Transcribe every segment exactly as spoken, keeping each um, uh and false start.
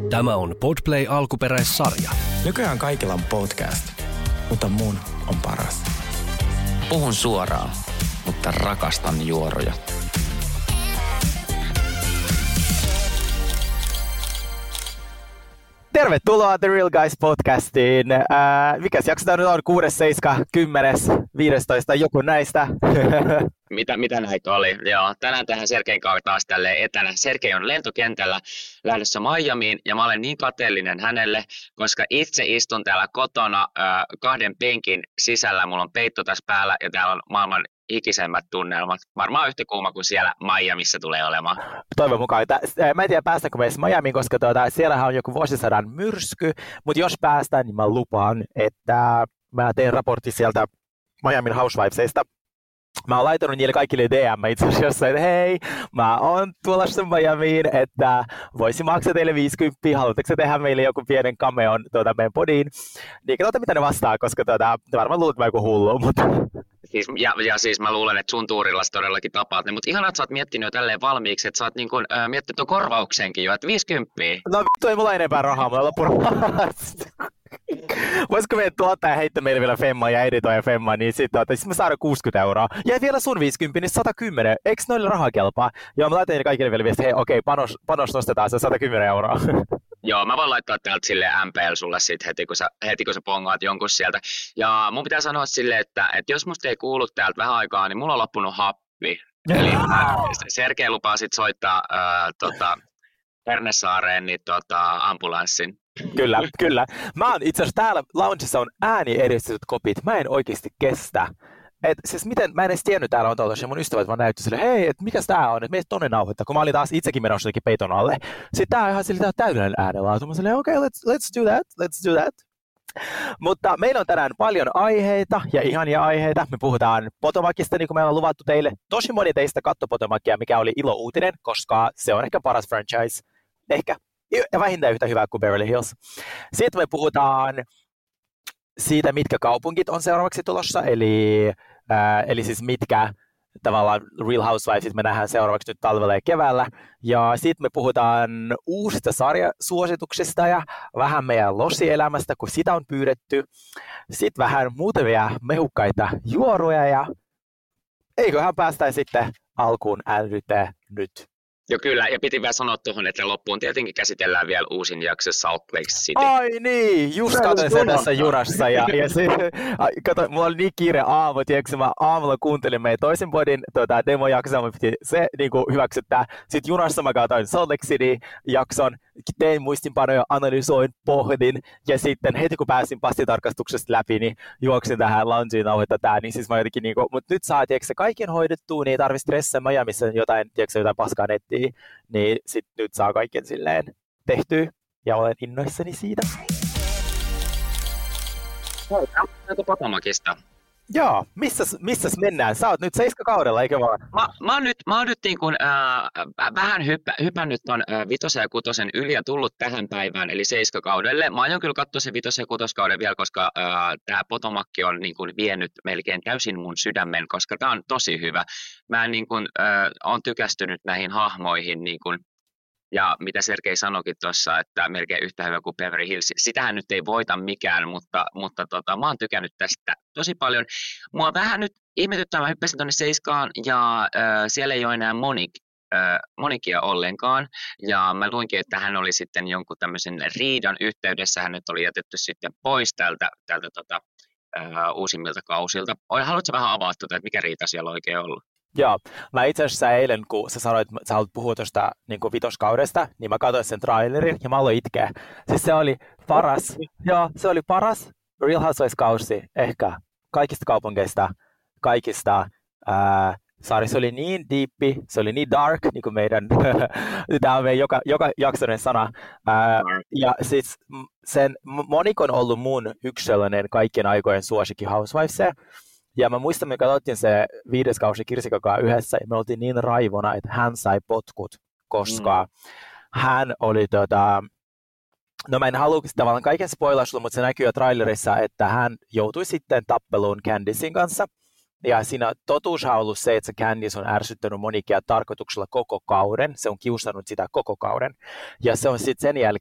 Tämä on Podplay alkuperäissarja. Nykyään kaikilla on podcast, mutta mun on paras. Puhun suoraan, mutta rakastan juoroja. Tervetuloa The Real Guys podcastiin. Äh, mikäs jakso tämä nyt on? kuudes, seitsemäs, kymmenes, viidestoista, joku näistä. Mitä, mitä näitä oli? Joo, tänään tähän Sergein kanssa taas tälleen etänä. Sergei on lentokentällä lähdössä Miamiin ja mä olen niin kateellinen hänelle, koska itse istun täällä kotona äh, kahden penkin sisällä. Mulla on peitto tässä päällä ja täällä on maailman hikisemmät tunnelmat. Varmaan yhtä kuuma kuin siellä Miamiissa tulee olemaan. Toivon mukaan. Mä en tiedä päästäänkö me edes Miamiin, koska tuota, siellähän on joku vuosisadan myrsky, mutta jos päästään, niin mä lupaan, että mä teen raportti sieltä Miamin Housewivesista. Mä oon laittanut niille kaikille D M itse asiassa, että hei, mä oon tulossa Miamiin, että voisin maksaa teille viisikymmentä, haluatteko tehdä meille joku pienen cameon tuota, meidän podiin? Niin katsotaan mitä ne vastaa, koska tuota, varmaan luulet mä joku hullu, mutta... Siis, ja, ja siis mä luulen, että sun tuurilla todellakin tapaat ne, mutta ihanaa, että sä oot miettinyt jo tälleen valmiiksi, että sä oot niin kuin, äh, miettinyt tuon korvauksenkin jo, että viisikymmentä. No vittu, ei mulla enempää rahaa, mulla loppu rahaa. Voisiko meidän tuottaa ja heittää meille vielä femmaa ja editoja femmaa, niin sitten sit mä saadaan kuusikymmentä euroa. Ja vielä sun viisikymmentä, niin sata kymmenen. Eikö noille rahaa kelpaa? Joo, mä laitan niille kaikille vielä viestiä, hei okei, panos, panos nostetaan se sata kymmenen euroa. Joo, mä voin laittaa täältä silleen M P L sulle sit heti, kun sä, heti kun sä pongaat jonkun sieltä. Ja mun pitää sanoa silleen, että, että jos musta ei kuulu täältä vähän aikaa, niin mulla on loppunut happi. Eli Sergei lupaa sit soittaa äh, tota, Hernesaareen niin, tota, ambulanssin. Kyllä, kyllä. Mä oon itse asiassa täällä loungessa on äänieristetyt kopit. Mä en oikeasti kestä. Et siis miten, mä en edes tiennyt täällä on tuolla, mun ystävät vaan näytti sille, hei, että mikäs tää on, että meitä tonne nauhoittaa, kun mä olin taas itsekin menossa jotenkin peiton alle. Sitten tää on ihan sille, tää on täydellinen äänenlaatu. Mä silleen, okei, okay, let's, let's do that, let's do that. Mutta meillä on tänään paljon aiheita ja ihania aiheita. Me puhutaan Potomacista, niin kuin meillä on luvattu teille. Tosi moni teistä katto Potomacia, mikä oli ilo uutinen, koska se on ehkä paras franchise. Ehkä. Ja vähintään yhtä hyvää kuin Beverly Hills. Sitten me puhutaan siitä, mitkä kaupungit on seuraavaksi tulossa, eli, ää, eli siis mitkä tavallaan Real Housewivesit me nähdään seuraavaksi nyt talvella ja keväällä. Ja sitten me puhutaan uusista sarjasuosituksista ja vähän meidän lossielämästä, kun sitä on pyydetty. Sitten vähän muutamia mehukkaita juoruja ja eiköhän päästään sitten alkuun älryteen nyt. Joo kyllä, ja piti vielä sanoa tuohon, että loppuun tietenkin käsitellään vielä uusin jakso Salt Lake City. Ai niin, just katsoin sen tässä junassa. Ja, ja se, kato, mulla oli niin kiire aamu, tiedätkö, mä aamulla kuuntelin meidän toisen podin tota, demojaksoa, mä piti se niin kuin hyväksyttää. Sitten junassa mä katsoin Salt Lake City-jakson, tein muistinpanoja, analysoin, pohdin, ja sitten heti kun pääsin passitarkastuksesta läpi, niin juoksin tähän loungeen nauhoittaa tää, niin siis mä jotenkin niin kuin, mutta nyt saa, tiedätkö, kaiken hoidettua, niin ei tarvitse stressaa Miamiissa jotain, tiedätkö, jotain paskaa nettiä. Niin sit nyt saa kaiken silleen tehtyä ja olen innoissani siitä. Näitä Potomacista. Joo, missäs, missäs mennään? Sä oot nyt seiskakaudella, eikö vaan? Mä, mä oon nyt, mä oon nyt niin kuin, äh, vähän hyppä, hypännyt ton äh, vitosen ja kutosen yli ja tullut tähän päivään, eli seiskakaudelle. Mä aion kyllä katsoa sen vitosen ja kutoskauden vielä, koska äh, tää Potomac on niin kuin vienyt melkein täysin mun sydämen, koska tää on tosi hyvä. Mä niin kuin, äh, oon tykästynyt näihin hahmoihin, niin kuin, ja mitä Sergei sanoikin tuossa, että melkein yhtä hyvä kuin Beverly Hills. Sitähän nyt ei voita mikään, mutta, mutta tota, mä oon tykännyt tästä tosi paljon. Mua vähän nyt ihmetyttää, mä hyppäsin tuonne Seiskaan ja äh, siellä ei ole enää Monik, äh, Monikia ollenkaan. Ja mä luinkin, että hän oli sitten jonkun tämmöisen riidan yhteydessä, hänet oli jätetty sitten pois tältä, tältä tota, äh, uusimmilta kausilta. Haluatko vähän avaa tuota, että mikä riita siellä on oikein ollut? Joo, mä itse asiassa eilen, kun sä sanoit, että sä haluat puhua tuosta niin vitoskaudesta, niin mä katsoin sen trailerin ja mä aloin itkeä. Siis se oli paras, joo, se oli paras Real Housewives-kausi ehkä kaikista kaupungeista, kaikista ää, sarja. Se oli niin deepi, se oli niin dark, niin kuin meidän, tämä on meidän joka, joka jaksoinen sana. Ää, ja siis sen, Monik on ollut mun yksi sellainen kaikkien aikojen suosikki Housewives. Ja mä muistan, me katsottiin se viides kausi Kirsikakaan yhdessä, ja me oltiin niin raivona, että hän sai potkut, koska mm. hän oli tota... No mä en halua tavallaan kaiken spoilaa sulle, mutta se näkyy jo trailerissa, että hän joutui sitten tappeluun Candicen kanssa. Ja siinä totuushan on ollut se, että se Candice on ärsyttänyt Monikia tarkoituksella koko kauden. Se on kiusannut sitä koko kauden. Ja se on sitten sen jälkeen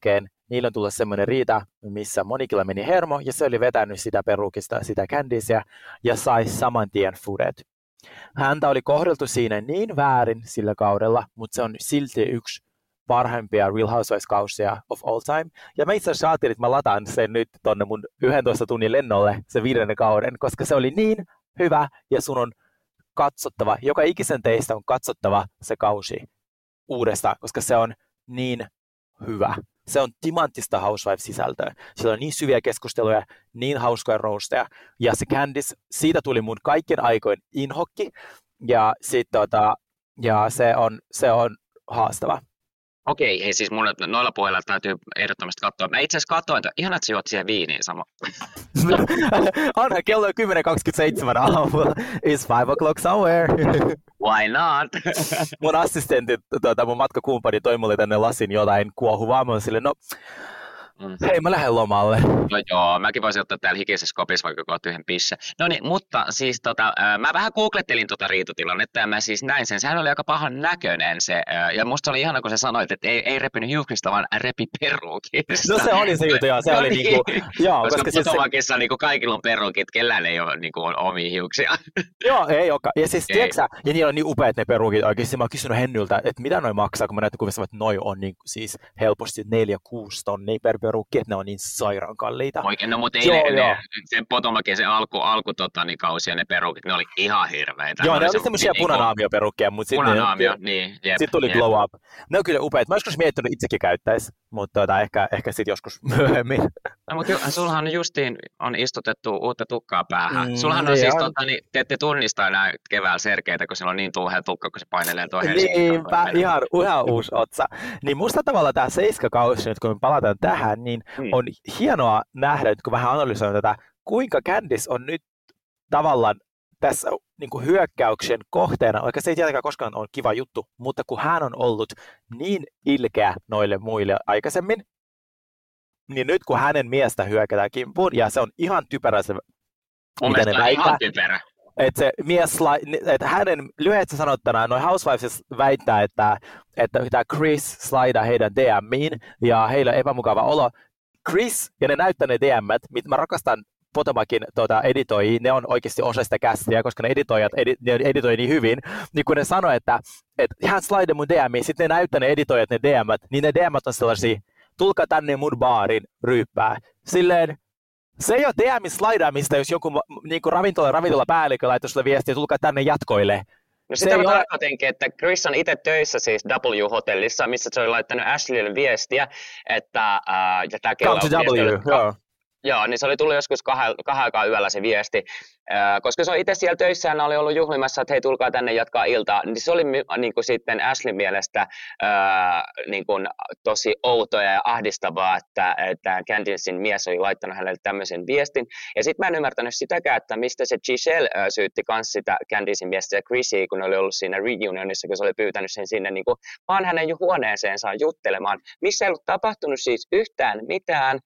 niillä on tullut semmoinen riita, missä Monikilla meni hermo, ja se oli vetänyt sitä perukista, sitä Candiceä, ja sai saman tien fudet. Häntä oli kohdeltu siinä niin väärin sillä kaudella, mutta se on silti yksi parhaimpia Real Housewives-kausia of all time. Ja mä itse asiassa ajattelin, että mä lataan sen nyt tonne mun yhdentoista tunnin lennolle, se viidennen kauden, koska se oli niin hyvä, ja sun on katsottava, joka ikisen teistä on katsottava se kausi uudestaan, koska se on niin hyvä. Se on timanttista Housewives-sisältöä. Siellä on niin syviä keskusteluja, niin hauskoja roasteja. Ja se Candice, siitä tuli mun kaikkien aikojen inhokki. Ja, sit, tota, ja se, on, se on haastava. Okei, hei siis mun noilla puheilla täytyy ehdottomasti katsoa. Mä itse asiassa katsoin, että ihan että sä juot siihen viiniin sama. Onhan kello on kymmenen kaksikymmentäseitsemän aamulla. It's five o'clock somewhere. Why not? Mun assistentti, tuota, mun matkakumppani toi mulle tänne lasin jotain kuohuvaa. Mä oon silleen, no mm. hei mä lähden lomalle. No joo, mäkin voisin ottaa täällä hikisessä kopissa vaikka kohta yhden pisse. No niin, mutta siis tota, mä vähän googlettelin tota riitotilannetta ja mä siis näin sen. Sehän oli aika pahan näköinen se. Ja musta oli ihana, kun sä sanoit, että ei, ei repinyt hiuksista, vaan repi peruukista. No se oli se juttu, joo. Se no oli niin. niinku, joo. Koska koska Potomacissa se... niinku kaikilla on peruukit, kellään ei ole niinku omia hiuksia. Joo, ei olekaan. Ja siis tiedätkö ja niillä on niin upeat ne peruukit oikeasti. Mä oon kysynyt Hennyltä, että mitä noi maksaa, kun mä näytän kuvissa, että noi on niin, siis helposti neljä kuusi tonnia per peruukki, että ne on niin sairaan kalliita. Oikein, no mutta ei joo, ne, joo. ne, se Potomacin se alku, alku tota, niin kausi ja ne perukit, ne oli ihan hirveitä. Joo, ne, ne oli oli semmoisia niin, punanaamioperukkia, mutta sitten punanaamio, niin, sit tuli jep. glow up. Ne on kyllä upeat. Mä joskus miettinyt itsekin käyttäisi, mutta tota, ehkä, ehkä sitten joskus myöhemmin. No, mutta sullahan justiin on istutettu uutta tukkaa päähän. Mm, Sullahan on niin siis, on. tota, niin, te ette tunnista enää keväällä serkeitä, kun siellä on niin tuuhea tukka, kun se painelee tuo Niinpä, ihan, ihan uusi otsa. Niin musta tavalla tämä seiskakausi, nyt kun me palataan tähän, niin mm. on hienoa nähdä, kun vähän analysoin tätä, kuinka Candice on nyt tavallaan tässä niin kuin hyökkäyksen kohteena, vaikka se ei tietenkään koskaan ole kiva juttu, mutta kun hän on ollut niin ilkeä noille muille aikaisemmin, niin nyt kun hänen miestä hyökätään kimppuun, ja se on ihan typerä se, mun mitä ne väittää. Ihan typerä. Että se mies, että hänen lyhyesti sanottuna, noin Housewives väittää, että, että tämä Chris slaidaa heidän D Miin, ja heillä on epämukava olo. Chris ja ne näyttää ne D M:t, mitä mä rakastan Potomacin tuota, editoijia, ne on oikeasti osa sitä kästiä, koska ne editoijat edi, ne editoi niin hyvin, niin kun ne sanoo, että, että hän slaidaa mun D Miin, sitten ne näyttää ne editoijat ne D M:t, niin ne D M:t on sellaisia, tulkaa tänne mun baarin ryyppää. Silleen, se ei ole D M:n slaidaamista, jos joku niin ravintola, ravintola päällikkö laittoi sulle viestiä, tulkaa tänne jatkoille. No sitä mä tarkoitinkin, että Chris on itse töissä siis W-hotellissa, missä se oli laittanut Ashleylle viestiä, että äh, ja tää kello Come to W, joo. Joo, niin se oli tullut joskus kahden, kahden aikaa yöllä se viesti, äh, koska se on itse siellä töissä ja oli ollut juhlimassa, että hei tulkaa tänne jatkaa iltaa, niin se oli niin kuin sitten Ashleyn mielestä äh, niin kuin tosi outoa ja ahdistavaa, että, että Candicein mies oli laittanut hänelle tämmöisen viestin, ja sitten mä en ymmärtänyt sitäkään, että mistä se Giselle äh, syytti myös sitä Candicein miestä ja Chrissy, kun oli ollut siinä reunionissa, kun se oli pyytänyt sen sinne niin kuin, vaan hänen huoneeseensa juttelemaan, missä ei ollut tapahtunut siis yhtään mitään.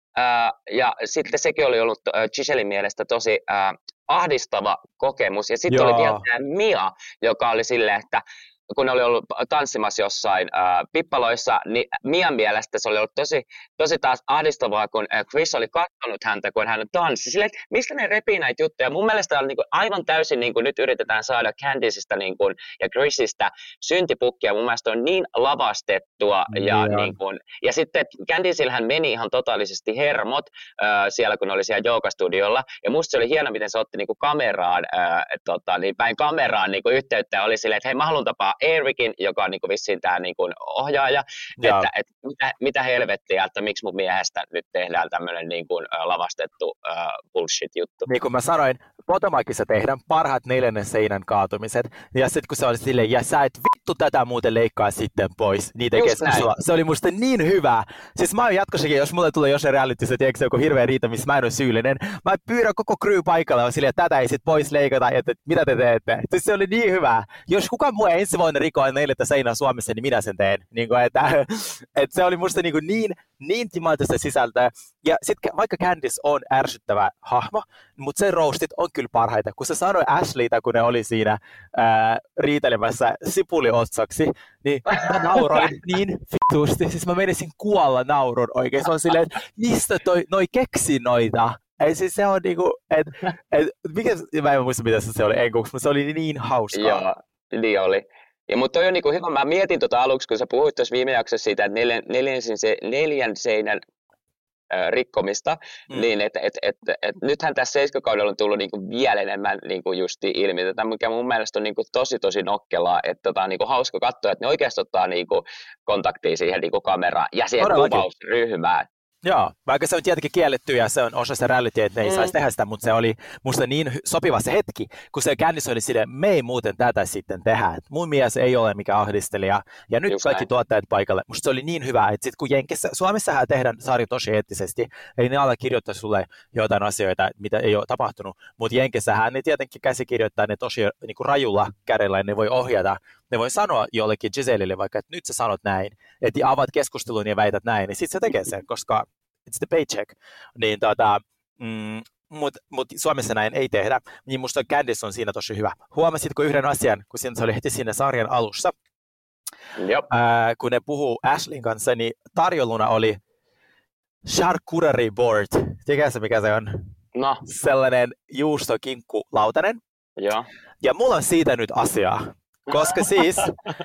Uh, ja sitten sekin oli ollut uh, Gisellein mielestä tosi uh, ahdistava kokemus. Ja sitten oli vielä tämä Mia, joka oli silleen, että kun ne oli ollut tanssimassa jossain uh, pippaloissa, niin Mian mielestä se oli ollut tosi, tosi taas ahdistavaa, kun uh, Chris oli katsonut häntä, kun hän tanssi. Silleen, että mistä ne repii näitä juttuja? Mun mielestä on niin kuin, aivan täysin, niin kuin, nyt yritetään saada Candiceista niin kuin, ja Chrisistä syntipukkia. Mun mielestä on niin lavastettua. Ja, yeah. niin kuin, ja sitten Candiceillähän meni ihan totaalisesti hermot uh, siellä, kun oli siellä joogastudiolla. Ja musta se oli hieno, miten se otti niin kuin, kameraan, uh, tota, niin päin kameraan niin kuin, yhteyttä ja oli silleen, että hei, mä haluan tapaa Ericin, joka on niin kuin vissiin tämä niin kuin ohjaaja, ja. että, että mitä, mitä helvettiä, että miksi mun miehestä nyt tehdään tämmöinen niin kuin lavastettu uh, bullshit-juttu. Niin kuin mä sanoin, Potomacissa tehdään parhaat neljännen seinän kaatumiset, ja sitten kun se oli silleen, ja sä et vittu tätä muuten leikkaa sitten pois, niitä keskustelua. Se oli musta niin hyvä. Siis mä oon jatkossakin, jos mulle tulee jossain realityssä, tiedätkö se joku hirveä riita, missä mä en ole syyllinen, mä pyydän koko crew paikalle, ja silleen, että tätä ei sit pois leikata, että mitä te teette. Siis se oli niin hyvä. Jos kukaan muu ei ensi voin rikoa neljättä seinää Suomessa, niin minä sen teen. Niin kuin, että, että se oli musta niin, niin, niin timanttista sisältöä. Ja sitten vaikka Candice on ärsyttävä hahmo, mutta sen roastit on kyllä parhaita. Kun se sanoi Ashleytä, kun ne oli siinä ää, riitelemässä sipuliotsaksi, niin mä nauroin niin fitusti. Siis mä menisin kuolla naurun oikein. Se on silleen, että mistä toi, noi keksi noita? Ei siis se on niinku, et, et, mikä, mä en muista mitä se oli enkuksi, mutta se oli niin hauskaa. Joo, niin oli. Ja, mutta toi on niinku hyvä, mä mietin tuota aluksi, kun sä puhuit tuossa viime jaksossa siitä, että neljän, neljän, se, neljän seinän äh, rikkomista, mm. niin että et, et, et, et, nythän tässä seiskakaudella on tullut niinku vielä enemmän niinku justi ilmi tätä, mikä mun mielestä on niinku tosi tosi nokkelaa, että tota, on niinku hauska katsoa, että ne oikeasti ottaa niinku kontaktia siihen niinku kameraan ja siihen Todellakin. kuvausryhmään. Joo, vaikka se on tietenkin kielletty ja se on osa sitä rallytia, että ne ei mm. saisi tehdä sitä, mutta se oli musta niin sopiva se hetki, kun se Candice oli silleen, me ei muuten tätä sitten tehdä. Et mun mies ei ole mikään ahdistelija ja nyt Just kaikki näin. Tuottajat paikalle. Musta se oli niin hyvä, että sit kun Jenkessä, Suomessahan tehdään sarja tosi eettisesti, ei ne alla kirjoittaa sulle jotain asioita, mitä ei ole tapahtunut, mutta Jenkessähän ne tietenkin käsikirjoittaa ne tosi niin kuin rajulla kädellä ja ne voi ohjata. Ne voi sanoa jollekin Giselille vaikka, että nyt sä sanot näin, että avaat keskustelun ja väität näin, niin sit se tekee sen, koska it's the paycheck. Niin tota, mm, mutta mut Suomessa näin ei tehdä, niin musta Candice on siinä tosi hyvä. Huomasitko yhden asian, kun siinä se oli heti siinä sarjan alussa, ää, kun ne puhuu Ashleyn kanssa, niin tarjolluna oli charcuterie board. Tiedätkö mikä se on? No. Sellainen juustokinkkulautanen. Joo. Ja mulla on siitä nyt asiaa. Koska siis,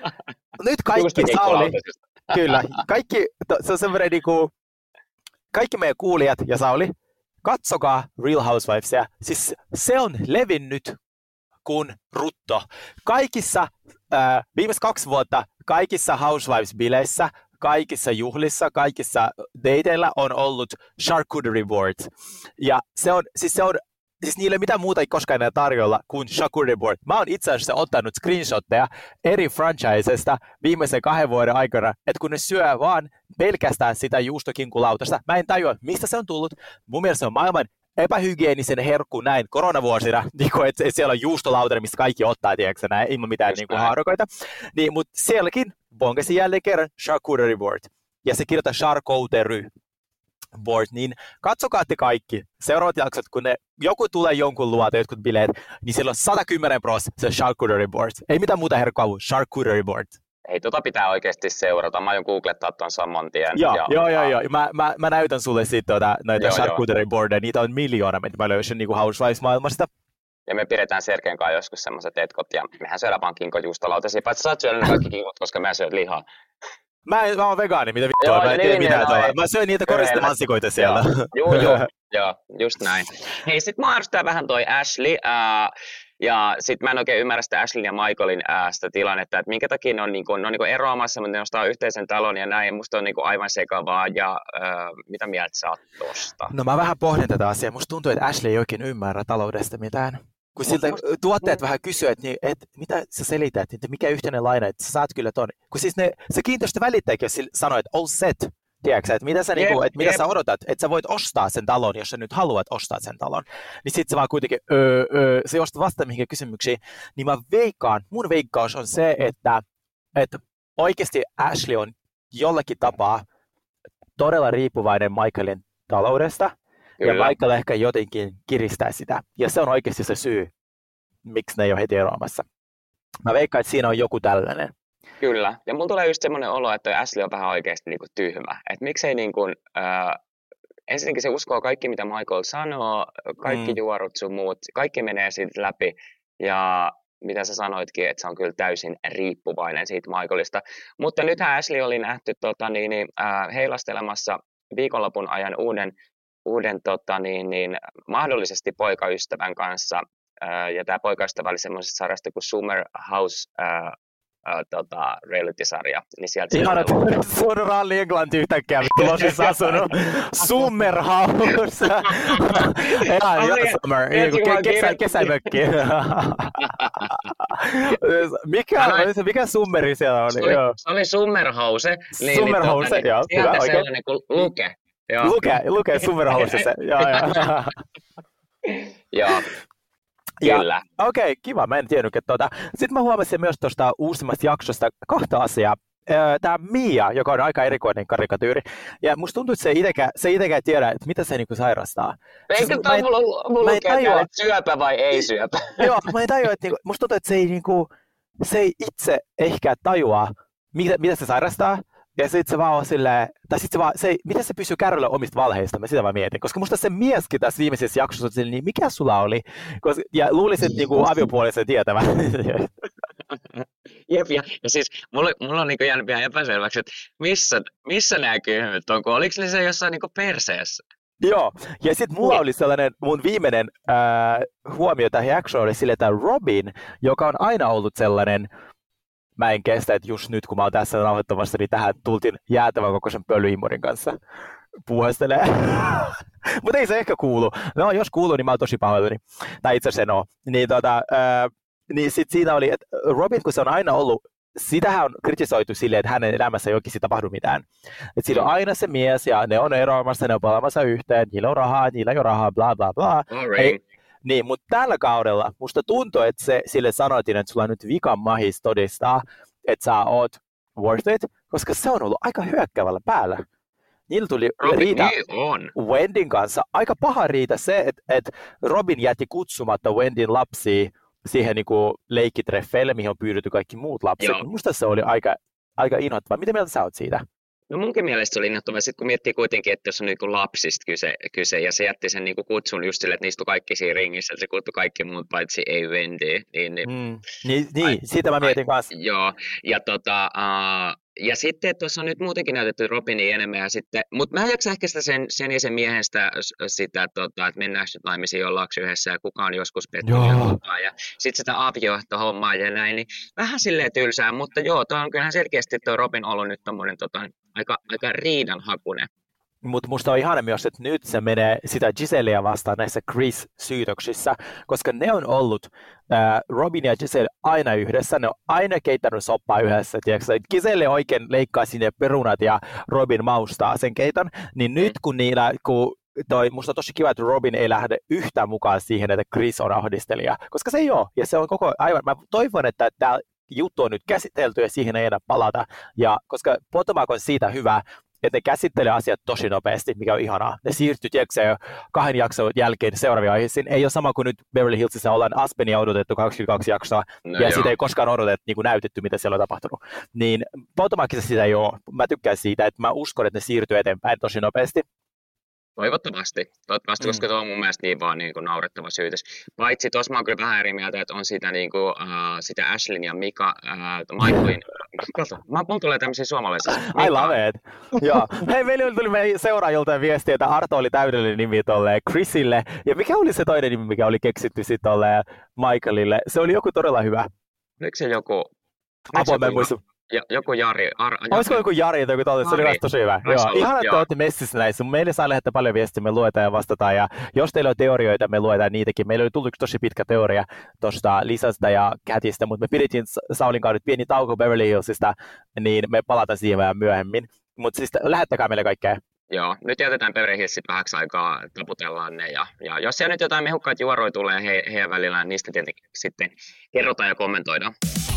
nyt kaikki Sauli, kyllä, kaikki, se on semmoinen niinku, kaikki meidän kuulijat ja Sauli, katsokaa Real Housewivesia, siis se on levinnyt kuin rutto. Kaikissa, äh, viimeiset kaksi vuotta, kaikissa Housewives-bileissä, kaikissa juhlissa, kaikissa dateilla on ollut charcuterie boards. Ja se on, siis se on, Siis niille mitään muuta ei koskaan enää tarjolla kuin charcuterie board. Mä oon itse asiassa ottanut screenshotteja eri franchisesta viimeisen kahden vuoden aikana, että kun ne syö vaan pelkästään sitä juustokinkulautasta, mä en tajua, mistä se on tullut. Mun mielestä se on maailman epähygienisen herkku näin koronavuosina, niin kuin, että siellä on juustolautanen, mistä kaikki ottaa, tiedätkö näin, ilman mitään niin kuin haarukoita. Niin, mutta sielläkin bongasin jälleen kerran charcuterie board. Ja se kirjoittaa charcuterie board, niin katsokaa te kaikki seuraavat jaksot, kun ne, joku tulee jonkun luota, jotkut bileet, niin siellä on sata kymmenen prosenttia se charcuterie board. Ei mitään muuta herkkua kuin charcuterie board. Ei, tota pitää oikeasti seurata. Mä aion googlettaa ton saman tien. Joo, ja, joo, joo, joo. Mä, mä, mä näytän sulle sitten tuota, näitä charcuterie boardeja. Niitä on miljoona, mitä mä löysin niin kuin Housewives-maailmasta. Ja me pidetään Sergeen kanssa joskus semmoiset etkot, ja mehän syödään vaan kinkojuustolautasia. Paitsi sä oot syönyt kaikki kinkot, koska mä syön lihaa. Mä, mä oon vegaani, mitä vittua, joo, mä en tiedä mitään tuolla. Mä syön niitä koristemansikoita siellä. Joo, joo, joo, just näin. Hei, sit mä arvostan vähän toi Ashley, äh, ja sit mä en oikein ymmärrä sitä Ashleyn ja Michaelin äh, sitä tilannetta, että minkä takia ne on, niinku, ne on niinku eroamassa, mutta ne ostaa yhteisen talon ja näin, ja musta on niinku aivan sekavaa, ja äh, mitä mieltä sä oot tosta? No mä vähän pohdin tätä asiaa, musta tuntuu, että Ashley ei oikein ymmärrä taloudesta mitään. Kun siltä tuottajat vähän kysyvät, että, että mitä sä selität, että mikä yhteinen laina, että sä saat kyllä ton. Kun siis ne, se kiinteistövälittäjäkin sanoi, että all set, tiedätkö, että mitä sä, yep, niinku, että mitä yep. sä odotat, että sä voit ostaa sen talon, jos sä nyt haluat ostaa sen talon. Niin sit sä vaan kuitenkin, öö, öö, se josta vastaa mihinkä kysymyksiin, niin mä veikkaan, mun veikkaus on se, että, että oikeasti Ashley on jollakin tapaa todella riippuvainen Michaelin taloudesta. Kyllä. Ja Michael ehkä jotenkin kiristää sitä. Ja se on oikeasti se syy, miksi ne ei ole heti eroamassa. Mä veikkaan, että siinä on joku tällainen. Kyllä. Ja mulla tulee just semmoinen olo, että Ashley on vähän oikeasti niinku tyhmä. Että miksei niinku, äh, ensinnäkin se uskoo kaikki, mitä Michael sanoo, kaikki mm. juorut sun muut, kaikki menee siitä läpi. Ja mitä sä sanoitkin, että se on kyllä täysin riippuvainen siitä Michaelista. Mutta nythän Ashley oli nähty tota, niin, äh, heilastelemassa viikonlopun ajan uuden uuden tota, niin, niin, mahdollisesti poikaystävän kanssa, ää, ja tämä poikaystävä oli semmoisesta sarjasta kuin Summer House ää, ää, tota, reality-sarja. Niin sieltä ihana, että sun ralli Englanti yhtäkkiä Losissa asunut. Summer House. Ihan Summer. Kesä, kesämökki. mikä, mikä summeri siellä oli? Se oli, se oli Summer House. Niin, Summer niin, House, niin, joo. Sieltä hyvä, sellainen kuin Luke. Luke, Luke Summer Housessa. Joo, joo. Joo. Kyllä. Okei, okay, kiva. Mä en tiennyt, että tuota. Sitten mä huomasin myös tuosta uusimmasta jaksosta kahta asiaa. Tämä Mia, joka on aika erikoinen karikatyyri. Ja musta tuntuu, että se ei itekään, se itekään tiedä, että mitä se niinku sairastaa. Eikö siis, toi mulla, mulla lukee täällä, että syöpä vai ei syöpä? Joo, mä en tajua, että niinku, musta tuntuu, että se ei, niinku, se ei itse ehkä tajua, mitä, mitä se sairastaa. Ja sitten se vaan on silleen, tai sitten se vaan, se ei, miten se pysyy kärryllä omista valheista, mä sitä vaan mietin. Koska musta se mieskin tässä viimeisessä jaksossa, niin mikä sulla oli? Koska, ja luulisin, että niinku aviopuolisen tietävän. Jep, ja, ja siis mulla, mulla on niinku jäänyt vielä epäselväksi, että missä, missä nämä kyyhmyt on, kun oliko se jossain niinku perseessä? Joo, ja sitten mulla oli sellainen, mun viimeinen äh, huomio tähän jaksoon oli sille, että Robin, joka on aina ollut sellainen, mä en kestä, että just nyt kun mä oon tässä nauhoittamassa, niin tähän tultiin jäätävän kokoisen pölyimmorin kanssa puuhastelee. Mutta ei se ehkä kuulu. No jos kuuluu, niin mä oon tosi pahoillani. Tai itse asiassa en oo. Niin, tota, äh, niin sit siinä oli, että Robin, kun se on aina ollut, sitähän on kritisoitu silleen, että hänen elämässä ei oikeasti tapahdu mitään. Että siinä on aina se mies ja ne on eroamassa, ne on palaamassa yhteen, niillä on rahaa, niillä ei ole rahaa, bla bla bla. Ei, niin, mutta tällä kaudella musta tuntuu, että se, sille sanoitin, että sulla on nyt vikan mahis todistaa, että sä oot worth it, koska se on ollut aika hyökkäävällä päällä. Niillä tuli Robin, riita niin on. Wendyn kanssa. Aika paha riita se, että, että Robin jätti kutsumatta Wendyn lapsia siihen niin kuin leikkitreffeille, mihin on pyydetty kaikki muut lapset. Joo. Musta se oli aika, aika inhottavaa. Mitä mieltä sä oot siitä? No munkin mielestä se oli innoittavaa, sitten kun miettii kuitenkin, että jos on niinku lapsista kyse, kyse ja se jätti sen niinku kutsun just sille, että niistä on kaikki siinä ringissä, että se kutsui kaikki muut paitsi ei Wendy. Niin, niin, mm, niin, niin sitä mä mietin kanssa. Joo, ja, tota, uh, ja sitten tuossa on nyt muutenkin näytetty Robinia enemmän, ja sitten, mutta mä en jaksa ehkä sitä sen, sen ja sen miehen sitä, sitä tota, että mennään nyt naimisiin jollaksi yhdessä, ja kuka on joskus pettynyt, ja, ja sitten sitä aviohtohommaa ja näin, niin vähän silleen tylsää, mutta joo, tuo on kyllähän selkeästi tuo Robin ollut nyt tommoinen tota, aika, aika riidanhakuinen. Mutta musta on ihana myös, että nyt se menee sitä Giselleä vastaan näissä Chris-syytöksissä, koska ne on ollut äh, Robin ja Giselle aina yhdessä, ne on aina keittänyt soppaa yhdessä, tiedätkö? Giselle oikein leikkaa sinne perunat ja Robin maustaa sen keiton, niin nyt kun niillä, kun toi, musta on tosi kiva, että Robin ei lähde yhtään mukaan siihen, että Chris on ahdistelija, koska se ei ole, ja se on koko aivan, mä toivon, että tämä juttu on nyt käsitelty ja siihen ei enää palata, ja koska Potomac on siitä hyvä, että ne käsittelee asiat tosi nopeasti, mikä on ihanaa. Ne siirtyy, tiedätkö, jo kahden jakson jälkeen seuraavia aiheisiin. Ei ole sama kuin nyt Beverly Hillsissä ollaan Aspenia odotettu kaksikymmentäkaksi jaksoa, no ja joo. Sitä ei koskaan odotettu, niin kuin näytetty, mitä siellä on tapahtunut. Niin Potomacissa sitä ei ole. Mä tykkään siitä, että mä uskon, että ne siirtyy eteenpäin tosi nopeasti. Toivottavasti, toivottavasti mm. koska tuo on mun mielestä niin vaan niin kuin naurettava syytös. Paitsi tuossa mä oon kyllä vähän eri mieltä, että on sitä, niin kuin, uh, sitä Ashlyn ja Mika, uh, Michaelin, kato, mulla tulee tämmöisiä suomalaisia. I love it. Joo. Hei, meillä tuli meidän seuraajilta viestiä, että Arto oli täydellinen nimi tolleen Chrisille, ja mikä oli se toinen nimi, mikä oli keksitty sitten tolleen Michaelille? Se oli joku todella hyvä. Oliko se joku? Apua, mä en muista. Ja, joku Jari. Ar, Jari. Olisiko joku Jari tai joku toinen? Se oli tosi hyvä. Joo. Ihan, että olette messissä näissä. Meille saa lähettää paljon viestiä, me luetaan ja vastataan. Ja jos teillä on teorioita, me luetaan niitäkin. Meillä oli tullut yksi tosi pitkä teoria tuosta Lisasta ja Catista, mutta me pidettiin Saulin kanssa pieni tauko Beverly Hillsista, niin me palataan siihen vähän myöhemmin. Mutta siis lähettäkää meille kaikkea. Joo, nyt jätetään Beverly Hillsit vähäksi aikaa, taputellaan ne. Ja, ja jos siellä nyt jotain mehukkaita juoroja tulee he, heidän välillään, niin niistä tietenkin sitten kerrotaan ja kommentoidaan.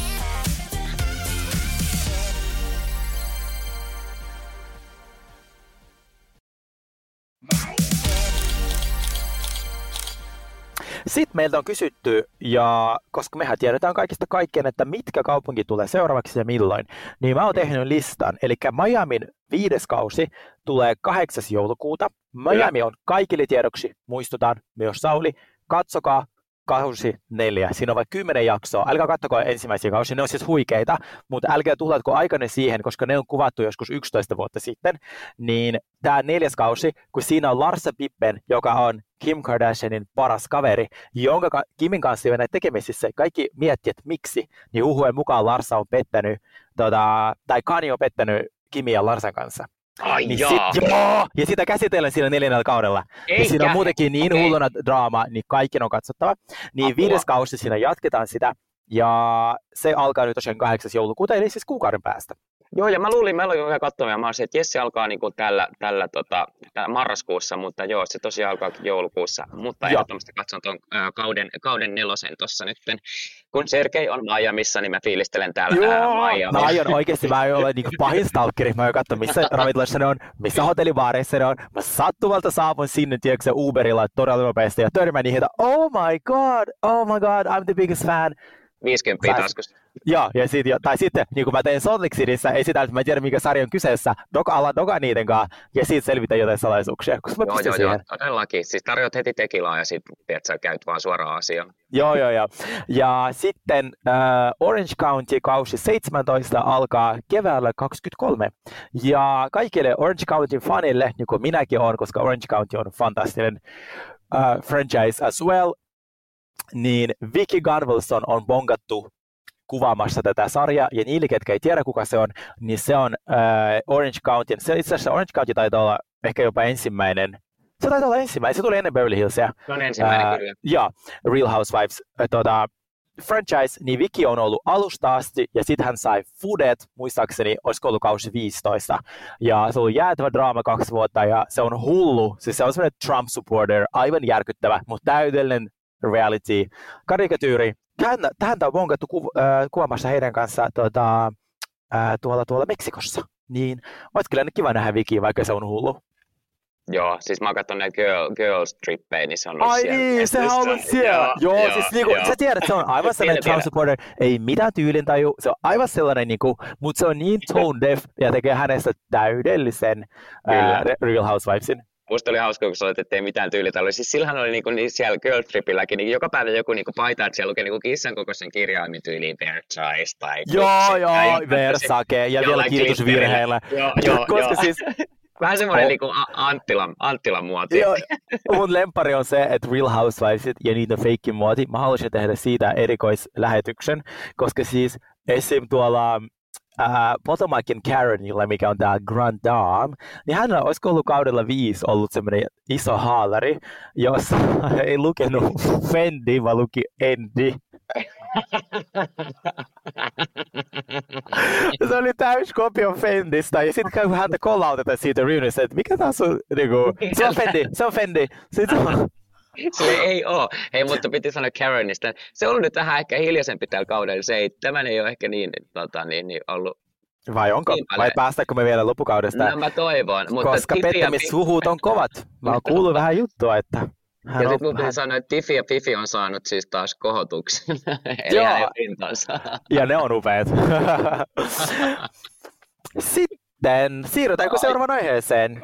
Sitten meiltä on kysytty, ja koska mehän tiedetään kaikista kaikkien, että mitkä kaupunki tulee seuraavaksi ja milloin, niin mä oon tehnyt listan. Eli Miamin viides kausi tulee kahdeksas joulukuuta. Miami on kaikille tiedoksi, muistutaan myös Sauli, katsokaa kausi neljä. Siinä on vain kymmenen jaksoa. Älkää kattoko ensimmäisiä kausia, ne on siis huikeita, mutta älkää tuhlatko aikanne siihen, koska ne on kuvattu joskus yksitoista vuotta sitten. Niin tämä neljäs kausi, kun siinä on Larsa Pippen, joka on Kim Kardashianin paras kaveri, jonka Kimin kanssa ei tekemisissä. Kaikki miettii, että miksi, niin huhujen mukaan Larsa on pettänyt, tota, tai Kanye on pettänyt Kimin ja Larsan kanssa. Ai niin jaa. Sit, joo! Ja sitä käsitellään siinä neljännellä kaudella. Eikä. Ja siinä on muutenkin niin okay. hulluna draama, niin kaikki on katsottava. Niin Apua. Viides kausi siinä jatketaan sitä. Ja se alkaa nyt tosiaan kahdeksas joulukuuta, eli siis kuukauden päästä. Joo, ja mä luulin, mä aloin katsomaan, ja mä olisin, että Jessi alkaa niin kuin tällä, tällä, tota, tällä marraskuussa, mutta joo, se tosiaan alkaa joulukuussa. Mutta ehdottomasti katson tuon äh, kauden, kauden nelosen tuossa nytten. Kun Sergei on Miamiissa, niin mä fiilistelen täällä Joo, Miamissa. mä aion oikeasti, mä aion olla niin pahin stalkeri, mä aion katsoa, missä ravintolassa ne on, missä hotellibaareissa ne on. Mä sattumalta saapun sinne, tiedätkö se Uberilla todella nopeasti, ja törmään niihin, että oh my god, oh my god, I'm the biggest fan. viisikymmentä taskusta. Joo, ja sit, tai sitten, niin kuin mä tein Salt Lake Cityssä, ei sitä, että mä en tiedä, mikä sarja on kyseessä, doka alla doka niiden kanssa, ja siitä selvitän jotain salaisuuksia, koska mä joo, pystyn joo, siihen. joo, todellakin. Siis tarjot heti tekilaa, ja sit, tiedät, sä käyt vaan suoraan asiaan. Joo, joo, joo. Ja sitten uh, Orange County kausi seitsemäntoista alkaa keväällä kaksikymmentäkolme. Ja kaikille Orange County fanille, niin kuin minäkin olen, koska Orange County on fantastinen uh, franchise as well, niin Vicky Gunvalson on bongattu kuvaamassa tätä sarjaa, ja niille, ketkä ei tiedä kuka se on, niin se on uh, Orange County. Se itse asiassa Orange County taitaa olla ehkä jopa ensimmäinen. Se taitaa olla ensimmäinen. Se tuli ennen Beverly Hillsia. Se on ensimmäinen uh, kyllä. Joo, Real Housewives uh, tuota, franchise, niin Vicky on ollut alusta asti, ja sitten hän sai Foodet, muistaakseni, olisiko ollut kausi viisitoista. Ja se on ollut jäätävä draama kaksi vuotta, ja se on hullu. Siis se on sellainen Trump-supporter, aivan järkyttävä, mutta täydellinen reality, karikatyyri. Tähän on bonkattu ku, äh, kuvaamassa heidän kanssa tuota, äh, tuolla, tuolla Meksikossa. Niin olisi kyllä kiva nähdä Vicky, vaikka se on hullu. Joo, siis mä katson näitä girl, girls trippejä, niin se on ollut ai siellä. Ai niin, sehän on ollut siellä. Joo, joo, siis niinku, joo. Sä tiedät, se on aivan sellainen Trump supporter, ei mitään tyylintaju, se on aivan sellainen, niinku, mutta se on niin tone deaf ja tekee hänestä täydellisen ää, Real Housewivesin. Musta oli hauska, kun sanoit, että ei mitään tyylintaju. Siis sillähän oli niinku, niin siellä girl tripilläkin, niin joka päivä joku niinku paita, että siellä lukee niinku kissan kokoisen kirjaimin tyyliin Versace tai... Joo, joo, Versake ja vielä kirjoitusvirheillä. Joo, joo, koska joo. Siis, vähän semmoinen oh. niinku Anttilan, Anttilan muoti. Joo, mun lempari on se, että Real Housewives ja niitä fake muoti, mä haluaisin tehdä siitä erikoislähetyksen, koska siis esim. Tuolla uh, Potomakin Karenilla, mikä on tää Grand Dame, niin hänellä olisiko ollut kaudella viisi ollut semmoinen iso haalari, jossa ei lukenut Fendi, vaan luki Endi. Se oli täys kopio Fendistä, ja sitten kun häntä kollautetaan siitä reunionista, että mikä taas on, niinku, se on Fendi, se on Fendi. Sitten on... Se ei oo. Hei, mutta piti sanoa Karenista. Se on nyt vähän ehkä hiljaisempi tällä kaudella. Se ei, tämän ei ole ehkä niin, tota, niin, niin ollut. Vai onko? Niin vai päästäänkö me vielä loppukaudesta? No mä toivon. Mutta koska pettämishuhut on kovat. Mä oon kuullut vähän juttua, että... Hän ja sitten mun pitää sanoa, että Tiffy ja Fifi on saanut siis taas kohotuksen. Eli joo. hänen rintansa. Ja ne on upeat. Sitten siirrytäänkö seuraavaan aiheeseen?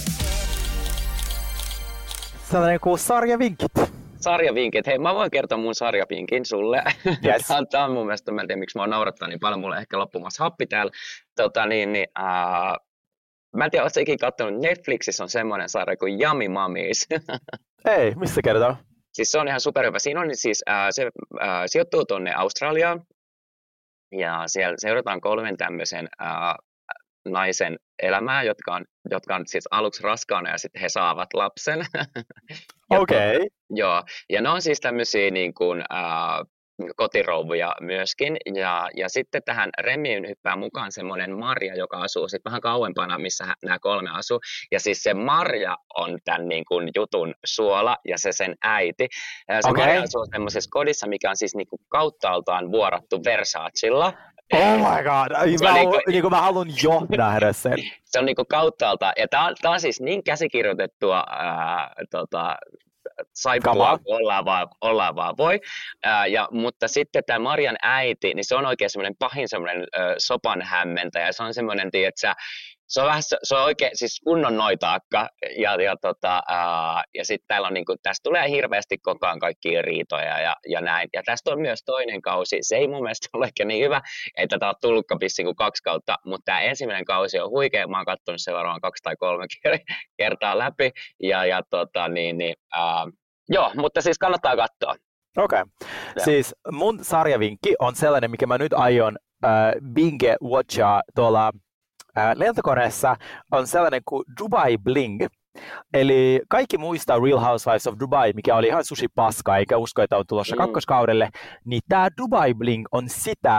Sellainen kuin sarjavinkit. Sarjavinkit. Hei, mä voin kertoa mun sarjavinkin sulle. Yes. Tämä on mun mielestä, mä en tiedä miksi mä oon naurattaa niin paljon, mulle ehkä loppumassa happi täällä. Tota, niin, niin, uh, mä en tiedä, ootko ikinä katsonut, Netflixissä on semmoinen sarja kuin Yummy Mummies. Ei, missä kertoo? Siis se on ihan superhyvä. Siinä on siis, uh, se uh, sijoittuu tuonne Australiaan. Ja siellä seurataan kolmen tämmöisen uh, naisen elämää, jotka on, jotka on siis aluksi raskaana ja sitten he saavat lapsen. Okei. Okay. Joo, ja ne on siis tämmöisiä niin kuin, uh, kotirouvuja myöskin. Ja, ja sitten tähän Remiin hyppää mukaan semmoinen Marja, joka asuu sitten vähän kauempana, missä nämä kolme asuu. Ja siis se Marja on tämän niin kuin jutun suola ja se sen äiti. Se okay. Marja asuu semmoisessa kodissa, mikä on siis niin kuin kauttaaltaan vuorattu Versacella. Oh my god, mä, niinku, niinku mä haluan jo nähdä sen. Se on niinku kauttaalta, ja tää on, tää on siis niin käsikirjoitettua ää, tota, saippua, ollaan vaan, ollaan vaan voi. Ää, ja, mutta sitten tämä Marjan äiti, niin se on oikein semmoinen pahin semmoinen sopan hämmentäjä, se on semmoinen, tiedätkö, se on vähän, se on oikein, siis kunnon noitaakka, ja, ja, tota, ää, ja sitten täällä on niinku, tästä tulee hirveästi koko ajan kaikkia riitoja ja, ja näin. Ja tästä on myös toinen kausi, se ei mun mielestä ole ehkä niin hyvä, ei tätä ole tullutkaan vissiin kuin kaksi kautta, mutta tämä ensimmäinen kausi on huikea, mä oon katsonut sen varmaan kaksi tai kolme kertaa läpi, ja, ja tota, niin, niin, ää, joo, mutta siis kannattaa katsoa. Okei, okay. Siis mun sarjavinkki on sellainen, mikä mä nyt aion äh, binge-watchaa tuolla lentokoneessa on sellainen kuin Dubai Bling. Eli kaikki muistaa Real Housewives of Dubai, mikä oli ihan sushi paska, eikä usko, että on tulossa mm. kakkoskaudelle. Niin tämä Dubai Bling on sitä,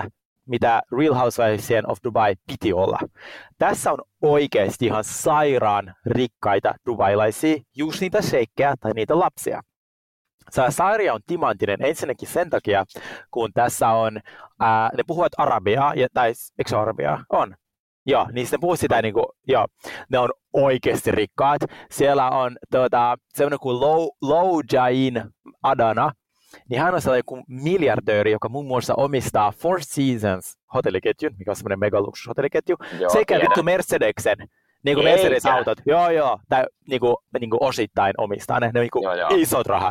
mitä Real Housewivesien of Dubai piti olla. Tässä on oikeasti ihan sairaan rikkaita dubailaisia, just niitä sheikkejä tai niitä lapsia. Se sarja on timanttinen ensinnäkin sen takia, kun tässä on, ää, ne puhuvat arabiaa, ja, tai eikö se arabiaa? On. Joo, niin sitten puhuu sitä, niin kuin, joo, ne on oikeasti rikkaat. Siellä on tuota, sellainen kuin Low, Low Jain Adana, niin hän on sellainen kuin miljardööri, joka muun muassa omistaa Four Seasons hotelliketjun, mikä on semmoinen megaluksushotelliketju, sekä vittu Mercedeksen. Niin kuin Mercedes-autot, joo joo, tai niin kuin, niin kuin osittain omistaa ne, ne niin kuin joo, joo. isot rahat.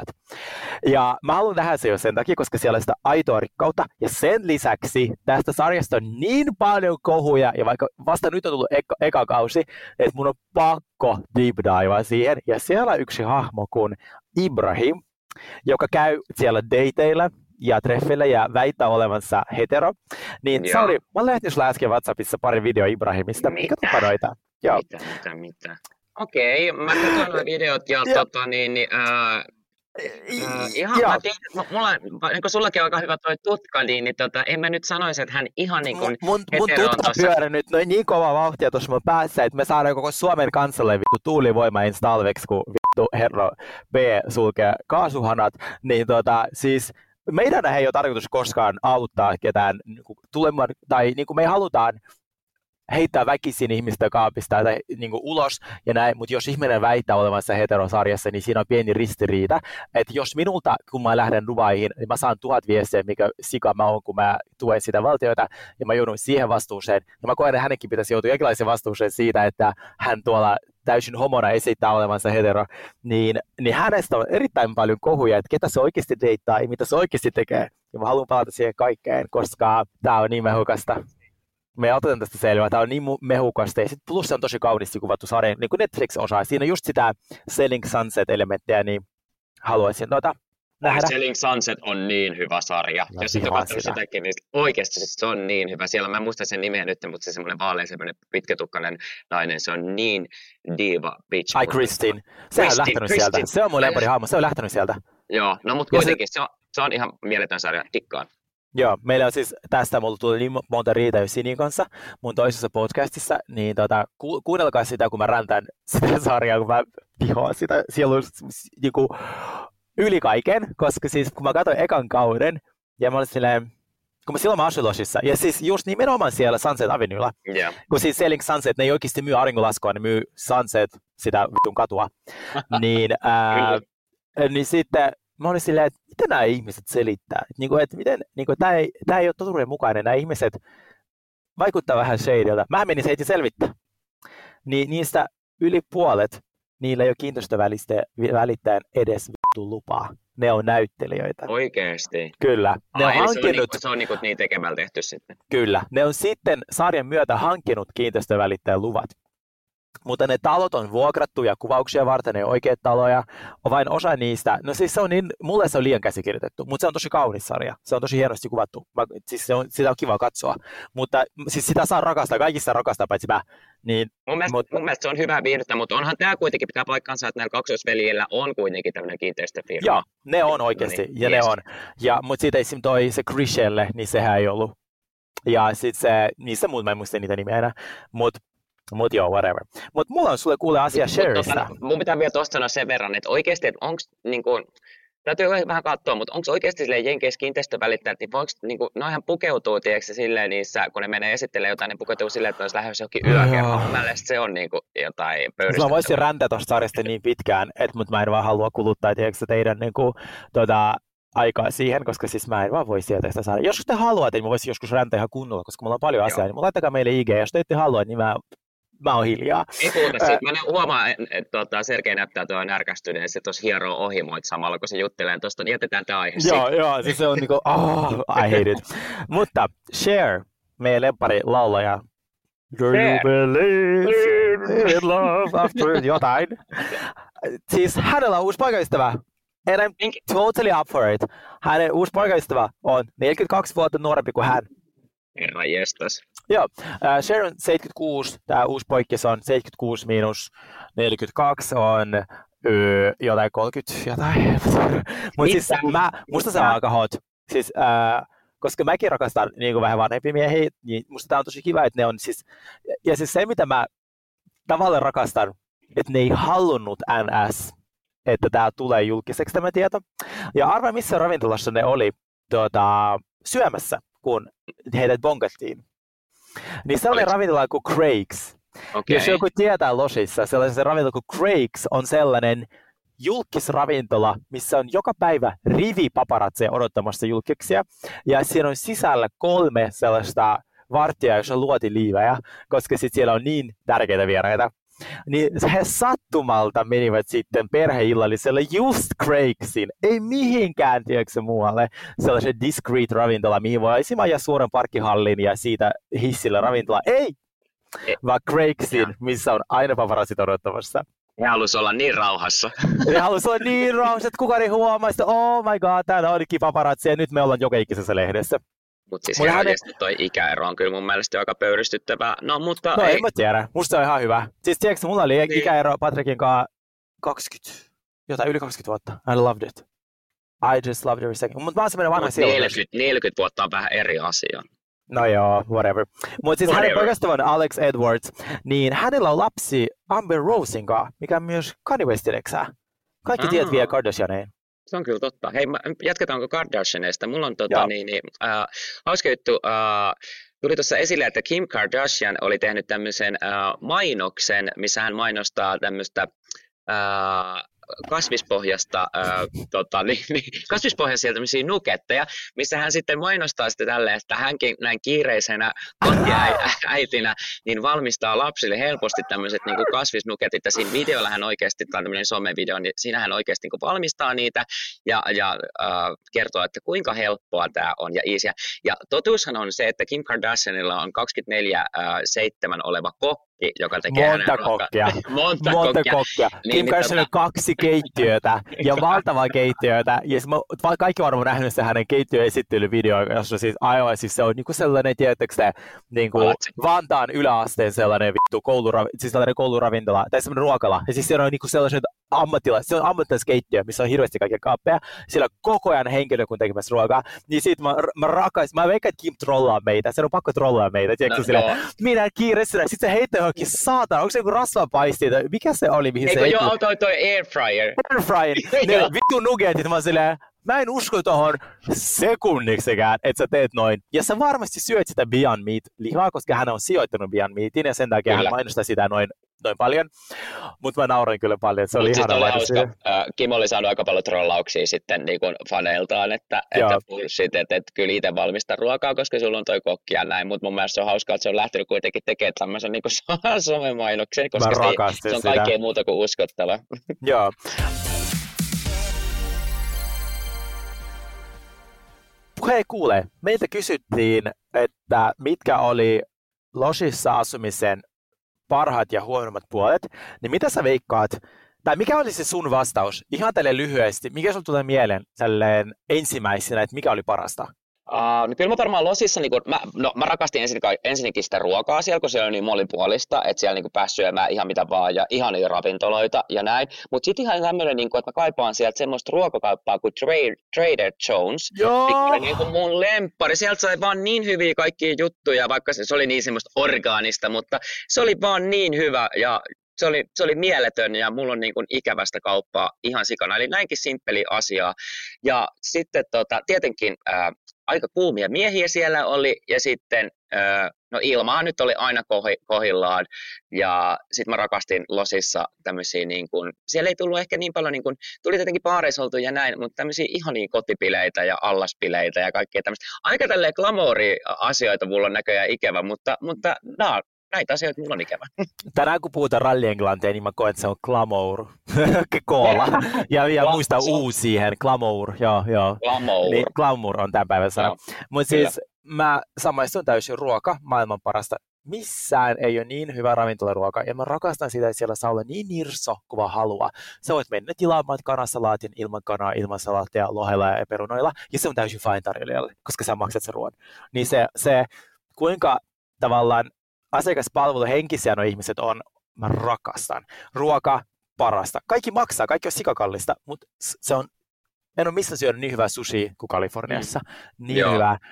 Ja mä haluan nähdä se jo sen takia, koska siellä on sitä aitoa rikkautta, ja sen lisäksi tästä sarjasta on niin paljon kohuja, ja vaikka vasta nyt on tullut eka, eka kausi, että mun on pakko deep dive siihen, ja siellä on yksi hahmo kuin Ibrahim, joka käy siellä dateilla ja treffeillä ja väittää olevansa hetero, niin Sauli, mä olen lähtenyt sulle äsken WhatsAppissa pari video Ibrahimista, mikä tuppa noita? Joo. Mitä, mitä, mitä? Okei, mä katsoin nuo videot ja tota niin, niin äh, äh, ihan mä tiedän, mulla, niin kun sullakin on aika hyvä toi tutka, niin, niin tota, en mä nyt sanoisi, että hän ihan niin kuin mun, mun tutka pyörä nyt noin niin kova vauhtia tuossa mun päässä, että me saadaan koko Suomen kansalle vittu tuulivoima ensi talveksi, kun vittu herro B sulkee kaasuhanat, niin tota siis meidän ei ole tarkoitus koskaan auttaa ketään niin tulemaan, tai niin kuin me halutaan heittää väkisin ihmistä kaapista tai niin kuin ulos ja näin, mutta jos ihminen väittää olevansa heterosarjassa, niin siinä on pieni ristiriita, että jos minulta, kun mä lähden Dubaihin, niin mä saan tuhat viestiä, mikä sika mä oon, kun mä tuen sitä valtiota, ja mä joudun siihen vastuuseen, ja mä koen, että hänenkin pitäisi joutua jonkinlaiseen vastuuseen siitä, että hän tuolla täysin homona esittää olevansa hetero, niin, niin hänestä on erittäin paljon kohuja, että ketä se oikeasti deittaa ja mitä se oikeasti tekee, ja mä haluan palata siihen kaikkeen, koska tää on niin mehukasta. Me otetaan tästä selvää. Tämä on niin mehukasta. Ja sitten plus se on tosi kauniisti kuvattu sarja. Niin kuin Netflix osaa. Siinä on just sitä Selling Sunset-elementtiä, niin haluaisin tuota nähdä. Selling Sunset on niin hyvä sarja. No, jos et ole katsonut sitäkin, niin oikeasti se on niin hyvä. Siellä mä en muista sen nimeä nyt, mutta se semmoinen vaalean semmoinen pitkätukkainen nainen. Se on niin diva bitch. Ai Christine. Se on lähtenyt Christine. Sieltä. Se on mun lempari hahmo. Se on lähtenyt sieltä. Joo, no mutta kuitenkin se... Se, on, se on ihan mieletön sarja. Dikkaan. Joo, meillä on siis tästä, mulla tuli niin monta riitä Sinin kanssa mun toisessa podcastissa, niin tota, ku, kuunnelkaa sitä, kun mä räntän sitä sarjaa, kun mä vihoan sitä sielun niinku, yli kaiken, koska siis kun mä katsoin ekan kauden, ja mä olin silleen, kun mä silloin mä asuin Losissa, ja siis just nimenomaan siellä Sunset Avenuella, yeah. kun siis Selling Sunset, ne ei oikeasti myy auringonlaskua, ne myy Sunset, sitä vitun katua, niin, ää, niin sitten mä olin silleen, että miten nämä ihmiset selittää? Että, niin kuin, että miten, niin kuin, tämä, ei, tämä ei ole totuuden mukainen. Nämä ihmiset vaikuttaa vähän shadeilta. Mä menin heitin selvittää. Niin niistä yli puolet, niillä ei ole kiinteistövälittäjän edes vittu lupaa. Ne on näyttelijöitä. Oikeesti? Kyllä. Ne Ai, on hankkinut... se on, niin, se on niin, niin tekemällä tehty sitten. Kyllä. Ne on sitten sarjan myötä hankkinut kiinteistövälittäjän luvat. Mutta ne talot on vuokrattu ja kuvauksia varten, ne oikeat taloja, on vain osa niistä. No siis se on niin, mulle se on liian käsikirjoitettu, mutta se on tosi kaunis sarja. Se on tosi hienosti kuvattu. Mä, siis se on, sitä on kiva katsoa. Mutta siis sitä saa rakastaa, kaikista rakastaa paitsi mä. Niin, mun, mielestä, mutta... mun mielestä se on hyvä viihdettä, mutta onhan tämä kuitenkin pitää paikkansa, että näillä kaksoisveljillä on kuitenkin tämmöinen kiinteistöfirma. Joo, ne on oikeasti, no niin, ja yes. ne on. Ja, mutta siitä esim. toi se Chriselle, niin sehän ei ollut. Ja sitten se, niissä muut mä en muista niitä nimeä enää, mutta Mut joo, whatever. Mut mulla on sulle kuule asia Sherrystä. Mun pitää vielä tosta sanoa sen verran, että oikeesti, että onks niinku, täytyy vähän katsoa, mutta onko oikeasti silleen jenkeissä kiinteistövälittäjät, niin voiko, niinku, noihän pukeutuu, tiedätkö, silleen niissä, kun ne menee esittelemään jotain, niin pukeutuu silleen, että olisi lähdössä johonkin yökerhoon. Mun mielestä se on niinku jotain pöyristyttävää. Mä voisin räntää tosta sarjasta niin pitkään, että mut mä en vaan halua kuluttaa, tiedätkö, teidän niinku, tota, aikaa siihen, koska siis mä en vaan voi sieltä sitä saada. Joskus te haluatte, niin mä voisin joskus räntää ihan kunnolla, koska mulla on paljon joo. asiaa, niin laittakaa meille I G, jos te ette halua, niin mä Mä oon hiljaa. Ei puhuta siitä. Mä huomaan, että et, tota, Sergei näyttää tuon närkästyneen, ja se tuossa hieroo ohimoit samalla, kun se juttelee tuosta, niin jätetään tämä aihe. Joo, joo, siis se on niinku, oh, I hate it. Mutta Cher, meidän lemppari laulaja, do you believe in love after jotain? Siis hänellä on uusi poikaystävä. And I'm totally up for it. Hänen uusi poikaystävä on neljäkymmentäkaksi vuotta nuorempi kuin hän. Herra jestas. Joo, äh, Sharon seitsemänkymmentäkuusi, tämä uusi poikkis on seitsemänkymmentäkuusi miinus neljäkymmentäkaksi on öö, jotain kolmekymmentä jotain. Mutta siis mä, musta se on aika hot. Siis, äh, koska mäkin rakastan niin kuin vähän vanhempia miehiä, niin musta tää on tosi kiva, että ne on siis, ja siis se mitä mä tavallaan rakastan, että ne ei halunnut N S, että tää tulee julkiseksi tämä tieto. Ja arvaa missä ravintolassa ne oli tuota, syömässä, kun heidät bonkattiin. Niin sellainen ravintola kuin Craig's. Okay. Jos joku tietää Loshissa, sellainen ravintola kuin Craig's on sellainen julkisravintola, missä on joka päivä rivi paparazzeja odottamassa julkiksia. Ja siinä on sisällä kolme sellaista vartijaa, jossa luoti liivejä, koska sit siellä on niin tärkeitä vieraita. Niin he sattumalta menivät sitten perheillalliselle just Craig'siin, ei mihinkään tiedätkö muualle, sellaisen discreet ravintola, mihin voi esimerkiksi ajaa suoran parkkihallin ja siitä hissillä ravintola, ei, vaan Craig'siin, missä on aina paparazit odottamassa. He halusi olla niin rauhassa. He halusi olla niin rauhassa, että kukaan ei huomaa, että oh my god, täällä olikin paparazzi ja nyt me ollaan joka ikisessä lehdessä. Mutta siis ihan oikeasti toi ikäero on kyllä mun mielestä aika pöyristyttävää. No, mutta no ei. en mä tiedä. Musta se on ihan hyvä. Siis tiedätkö, mulla oli niin. ikäero Patrikin kanssa kaksikymmentä, jotain yli kaksikymmentä vuotta. I loved it. I just loved every second. Mutta mä oon semmoinen vanha sielu. neljäkymmentä, neljäkymmentä vuotta on vähän eri asia. No joo, whatever. Mutta siis whatever. Hänen poikasta on Alex Edwards, niin hänellä on lapsi Amber Rosen kanssa, mikä on myös Kanye Westin eksää. Kaikki tiedät vielä Kardashianeen. Se on kyllä totta. Hei, jatketaanko Kardashianeista? Mulla on tota, niin, niin, äh, hauska juttu. Äh, tuli tuossa esille, että Kim Kardashian oli tehnyt tämmöisen äh, mainoksen, missä hän mainostaa tämmöistä äh, kasvispohjasta, äh, tota, niin, niin, kasvispohjaisia tämmöisiä nuketteja, missä hän sitten mainostaa sitten tälleen, että hänkin näin kiireisenä kotiäitinä niin valmistaa lapsille helposti tämmöiset niin kuin kasvisnuketit, ja siinä videolla hän oikeasti, tämä on tämmöinen somevideo, niin siinä hän oikeasti niin kuin valmistaa niitä ja, ja äh, kertoo, että kuinka helppoa tämä on ja easyä. Ja totuushan on se, että Kim Kardashianilla on kaksikymmentäneljä seitsemän oleva kokki, joka tekee monta hänen kokkia. monta, monta kokkia. kokkia. Niin, Kim niin, Kardashian on tota... kaksi keittiötä ja valtavaa keittiötä. Ja mä, kaikki varmaan nähnyt se hänen keittiöesittelyvideo, jossa siis aivan siis se on niinku sellainen, tiedättekö te, niinku Vantaan yläasteen sellainen vittu koulura, siis sellainen kouluravintola, tai sellainen ruokala. Ja siis siellä on niinku sellaiset ammattilaiset, se on ammattilaiskeittiö, missä on hirveästi kaikkia kaappeja. Siellä on koko ajan henkilökunta tekemässä ruokaa. Niin siitä mä, mä rakaisin, mä veikkaan, että Kim trollaa meitä. Se on pakko trollaa meitä, tiedätkö no, sille, minä kiireisenä. Sitten se heittää johonkin saatana, onko se joku rasvapaisti? Mikä se oli, mihin Eikö se heitti? Eikö joo, toi, toi air fryer. Air fryer. Ne vittu nugetit, mä silleen, mä en usko tohon sekunniksikään, että sä teet noin. Ja sä varmasti syöt sitä Beyond Meat-lihaa, koska hän on sijoittanut Beyond Meatin ja sen takia kyllä. Hän mainostaa sitä noin, noin paljon. Mutta mä naurin kyllä paljon, se oli Mut ihana hauska. Uh, Kim oli saanut aika paljon trollauksia sitten niin kuin faneiltaan, että, että, bullshit, että, että kyllä itse valmista ruokaa, koska sulla on toi kokki ja näin. Mutta mun mielestä se on hauskaa, että se on lähtenyt kuitenkin tekemään tämmöisen niin kuin somemainoksen, koska se, se on kaikkea muuta kuin uskottava. Joo. Hei kuule, meiltä kysyttiin, että mitkä oli Loshissa asumisen parhaat ja huonommat puolet, niin mitä sä veikkaat, tai mikä oli se sun vastaus, ihan tälle lyhyesti, mikä sulla tulee mieleen tälleen ensimmäisenä, että mikä oli parasta? Uh, no kyllä mä varmaan Loshissa, niin kun, mä, no, mä rakastin ensin, ensinnäkin sitä ruokaa siellä, kun se on niin monipuolista, että siellä niin pääsi syömään ihan mitä vaan ja ihania ravintoloita ja näin. Mutta sitten ihan tämmöinen, niin että mä kaipaan sieltä semmoista ruokakauppaa kuin Trader, Trader Joe's, mikä oli niin kuin mun lemppari. Sieltä sai vaan niin hyviä kaikkia juttuja, vaikka se, se oli niin semmoista orgaanista, mutta se oli vaan niin hyvä ja se oli, se oli mieletön ja mulla on niin kuin ikävästä kauppaa ihan sikana. Eli näinkin simppeli asiaa. Ja sitten tota, tietenkin ää, aika kuumia miehiä siellä oli ja sitten ää, no ilmaa nyt oli aina kohi, kohillaan ja sitten mä rakastin Loshissa tämmöisiä niin kuin, siellä ei tullut ehkä niin paljon niin kuin, tuli tietenkin baareissa oltu ja näin, mutta tämmöisiä ihania kotipileitä ja allaspileitä ja kaikkea tämmöistä. Aika tälleen glamouri-asioita mulla on näköjään ikävä, mutta, mutta no, näitä asioita mulla on ikävä. Tänään kun puhutaan rallienglantia, niin mä koen, että se on glamour. Koola. Ja, ja muista uusi siihen. Glamour. Joo, joo. Glamour. Niin, glamour on tämän päivän sana. No, mutta siis mä samaistun täysin ruoka, maailman parasta. Missään ei ole niin hyvä ravintolaruoka. Ja mä rakastan sitä, että siellä saa olla niin nirso kuin vaan haluaa. Sä voit mennä tilaamaan kanasalaatin ilman kanaa, ilman salaattia, lohella ja perunoilla. Ja se on täysin fine tarjoilijalle, koska sä maksat sen ruoan. Niin se, se kuinka tavallaan asiakaspalvelu henkisiä nuo ihmiset on, mä rakastan. Ruoka, parasta. Kaikki maksaa, kaikki on sikakallista, mutta se on, en ole missään syönyt niin hyvää sushi kuin Kaliforniassa. Niin Joo. hyvää.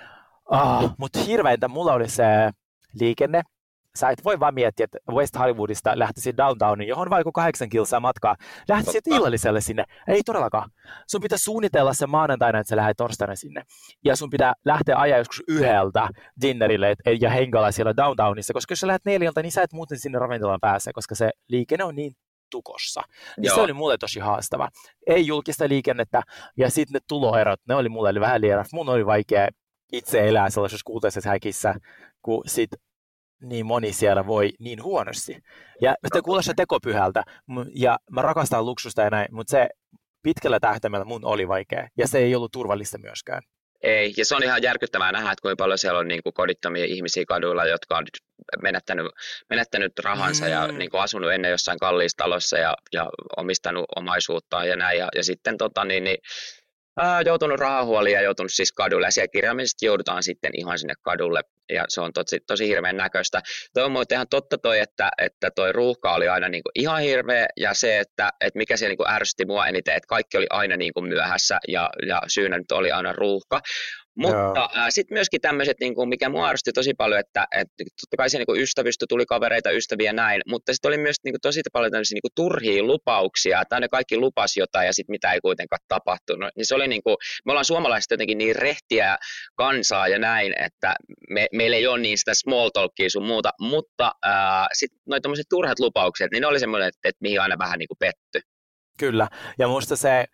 Oh, mutta hirveintä mulla oli se liikenne. Sä et voi vaan miettiä, että West Hollywoodista lähtisit downtowniin, johon vaikka kahdeksan kilsaa matkaa. Lähtisit illalliselle sinne. Ei todellakaan. Sun pitää suunnitella se maanantaina, että sä lähdet torstaina sinne. Ja sun pitää lähteä ajaa joskus yhdeltä dinnerille ja hengalla siellä downtownissa. Koska jos sä lähdet neljältä, niin sä et muuten sinne ravintolaan pääse, koska se liikenne on niin tukossa. Niin se oli mulle tosi haastava. Ei julkista liikennettä ja sitten ne tuloerot, ne oli mulle vähän liian. Mun oli vaikea itse elää sellaisessa kultaisessa häkissä, kun sit niin moni siellä voi niin huonosti. Ja se kuulostaa tekopyhältä, ja mä rakastan luksusta ja näin, mutta se pitkällä tähtäimellä mun oli vaikea, ja se ei ollut turvallista myöskään. Ei, ja se on ihan järkyttävää nähdä, että kuinka paljon siellä on niin kuin kodittomia ihmisiä kaduilla, jotka on menettänyt, menettänyt rahansa mm. ja niin kuin asunut ennen jossain kalliissa talossa ja, ja omistanut omaisuuttaan ja näin, ja, ja sitten tota, niin, niin, ää, joutunut rahahuoliin ja joutunut siis kadulle, ja siellä kirjaimellisesti joudutaan sitten ihan sinne kadulle, ja se on tosi, tosi hirveän näköistä. Toi on muuten ihan totta toi, että, että toi ruuhka oli aina niin kuin ihan hirveä, ja se, että, että mikä siellä niin kuin ärsytti mua eniten, että kaikki oli aina niin kuin myöhässä, ja, ja syynä nyt oli aina ruuhka. Mutta äh, sitten myöskin tämmöiset, niin mikä mua arvosti tosi paljon, että, että totta kai se niin ystävystö tuli kavereita, ystäviä näin, mutta sitten oli myös niin kuin, tosi paljon tämmöisiä niin turhia lupauksia, että aina kaikki lupas jotain ja sitten mitä ei kuitenkaan tapahtunut. Niin se oli niin kuin, me ollaan suomalaiset jotenkin niin rehtiä kansaa ja näin, että me, meillä ei ole niin sitä small talkia sun muuta, mutta äh, sitten noi tämmöiset turhat lupaukset, niin ne oli semmoinen, että, että mihin aina vähän niin kuin petty. Kyllä, ja musta se,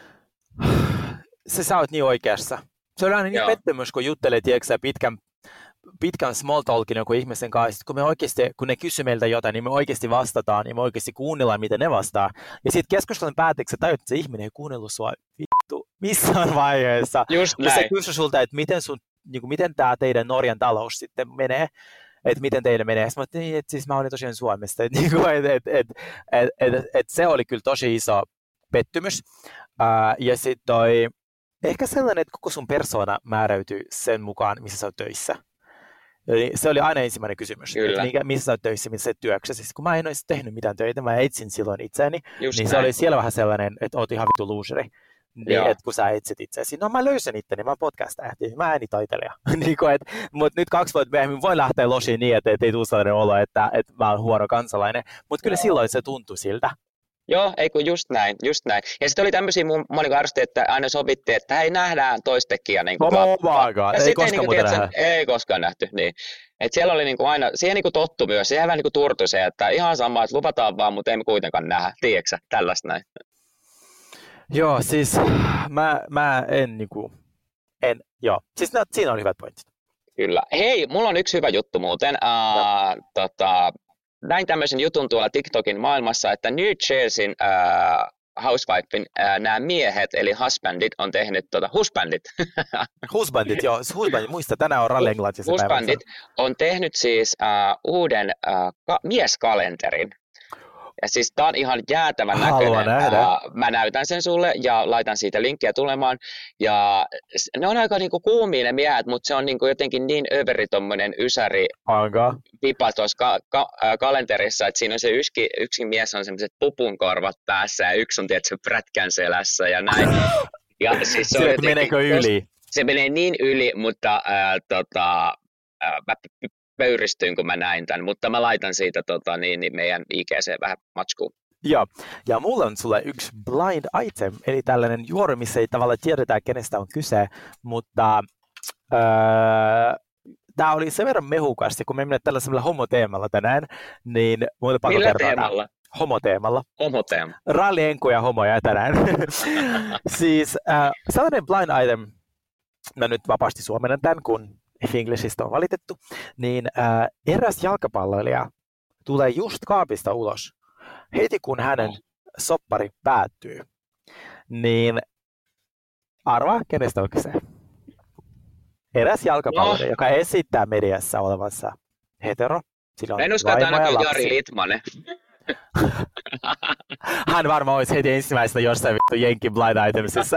se sä oot niin oikeassa. Se on aina niin pettymys, kun juttelee, tiedätkö, pitkän, pitkän small talkin joku ihmisen kanssa. Kun, me oikeasti, kun ne kysyy meiltä jotain, niin me oikeasti vastataan, ja me oikeasti kuunnellaan, miten ne vastaa. Ja sitten keskustelun päätteeksi tajut, että se ihminen ei kuunnellut sua vittu missään vaiheessa. Just näin. Se kysyy sulta, että miten, sun, niin kuin, miten tämä teidän Norjan talous sitten menee. Että miten teille menee. Mä ajattelin, että siis mä olin tosiaan Suomesta. Että et, et, et, et, et, et se oli kyllä tosi iso pettymys. Uh, ja sitten toi... Ehkä sellainen, että koko sun persoona määräytyy sen mukaan, missä sä oot töissä. Eli se oli aina ensimmäinen kysymys, että mikä, missä sä oot töissä, missä sä työksä. Siis kun mä en olisi tehnyt mitään töitä, mä etsin silloin itseäni, Just niin näin. Se oli siellä vähän sellainen, että oot ihan vittu looseri. Niin, että kun sä etsit itseäsi. No mä löysin itteni, mä oon podcast-tähti, mä äänitaiteilija. niin mutta nyt kaksi vuotta myöhemmin voi lähteä losiin niin, että ei tule sellainen olo, että, että mä oon huono kansalainen. Mutta kyllä silloin se tuntui siltä. Joo, ei kun just näin, just näin. Ja sitten oli tämmöisiä, mun, mä niin arvostin, että aina sovittiin, että hei, nähdään toistekin. Niin no, ja ei koskaan niin muuta nähdä. Ei koskaan nähty, niin. Et siellä oli niin kuin aina, siihen niin kuin tottu myös, siihen vähän niin kuin turtui se, että ihan sama, että luvataan vaan, mutta ei me kuitenkaan nähdä, tiedätkö tällaista näin. Joo, siis mä, mä en niinku, en, joo, siis no, siinä on hyvät pointit. Kyllä. Hei, mulla on yksi hyvä juttu muuten. Uh, tota, näin tämmöisen jutun tuolla TikTokin maailmassa, että New Jerseyn uh, Housewifein uh, nämä miehet, eli husbandit, on tehnyt, tota, husbandit. husbandit, joo, husbandit, muista, tänään on Rally Englantia. Husbandit on tehnyt siis uh, uuden uh, ka- mieskalenterin. Ja siis tää on ihan jäätävän näköinen. Uh, mä näytän sen sulle ja laitan siitä linkkiä tulemaan. Ja ne on aika niinku kuumia ne miehet, mutta se on niinku jotenkin niin överi tommonen ysäri Aika. pipa tuossa ka- ka- äh, kalenterissa, että siinä on se yksi, yksi mies on semmoiset pupunkorvat päässä ja yksi on tietysti prätkän selässä ja näin. Ja siis se, se meneekö yli? Se menee niin yli, mutta äh, tota, äh, mä pöyristyin, kun mä näin tämän, mutta mä laitan siitä tota, niin, niin meidän I G:seen vähän matskuun. Joo, ja mulla on sulle yksi blind item, eli tällainen juori, missä ei tavallaan tiedetä, kenestä on kyse, mutta öö, tämä oli sen verran mehukasta, kun me mennään tällaisella homoteemalla tänään, niin mulla pakko Millä kertoa teemalla? Homoteemalla. Homoteema. Ralli, enku ja homoja tänään. siis äh, sellainen blind item, mä nyt vapaasti suomennan tämän, kun Englishistä on valitettu, niin äh, eräs jalkapalloilija tulee just kaapista ulos heti kun hänen soppari päättyy. Niin arvaa, kenestä on kyse? Eräs jalkapalloilija, no. joka esittää mediassa olevansa hetero. En usko, että ainakaan Jari Litmanen. Hän varmaan olisi heti ensimmäisenä jossain vittu Jenkki Blind Itemsissa.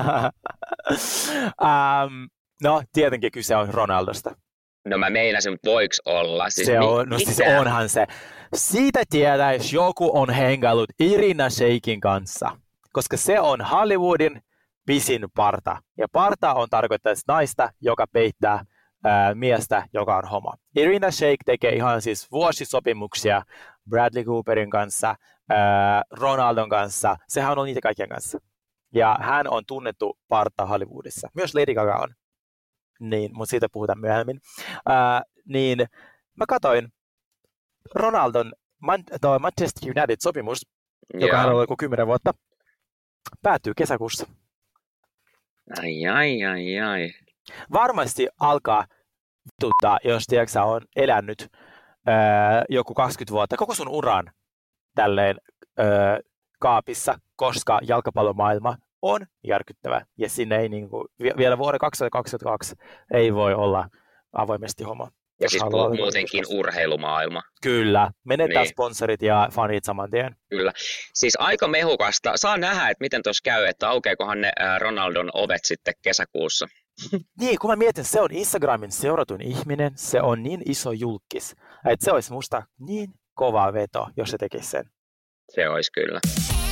um, no, tietenkin kyse on Ronaldosta. No mä meinasin, mutta voiko olla? Siis se on, no siis onhan se. Siitä tietää, jos joku on hengailut Irina Shaykin kanssa, koska se on Hollywoodin pisin parta. Ja parta on tarkoittaa naista, joka peittää ää, miestä, joka on homo. Irina Shayk tekee ihan siis vuosisopimuksia Bradley Cooperin kanssa, ää, Ronaldon kanssa, sehän on ollut niitä kaikkien kanssa. Ja hän on tunnettu parta Hollywoodissa. Myös Lady Gaga on. Niin, mutta siitä puhutaan myöhemmin. Ää, niin mä katsoin Ronaldon Man- Manchester United-sopimus, joka Joo. on ollut joku kymmenen vuotta, päättyy kesäkuussa. Ai, ai, ai, ai. Varmasti alkaa vituttaa, jos tiedätkö, on elänyt ää, joku kaksikymmentä vuotta, koko sun uran tälleen ää, kaapissa, koska jalkapallomaailma on järkyttävä. Ja sinne ei niinku, vielä vuoden kaksituhattakaksikymmentäkaksi ei voi olla avoimesti homo. Ja jos siis haluaa olla muutenkin joskus. urheilumaailma. Kyllä, menetään Niin. sponsorit ja fanit saman tien. Kyllä. Siis aika mehukasta. Saa nähdä, että miten tuossa käy, että aukeakohan ne ää, Ronaldon ovet sitten kesäkuussa. Niin, kun mä mietin, se on Instagramin seuratun ihminen, se on niin iso julkis, että se olisi musta niin kova veto, jos se tekisi sen. Se olisi kyllä.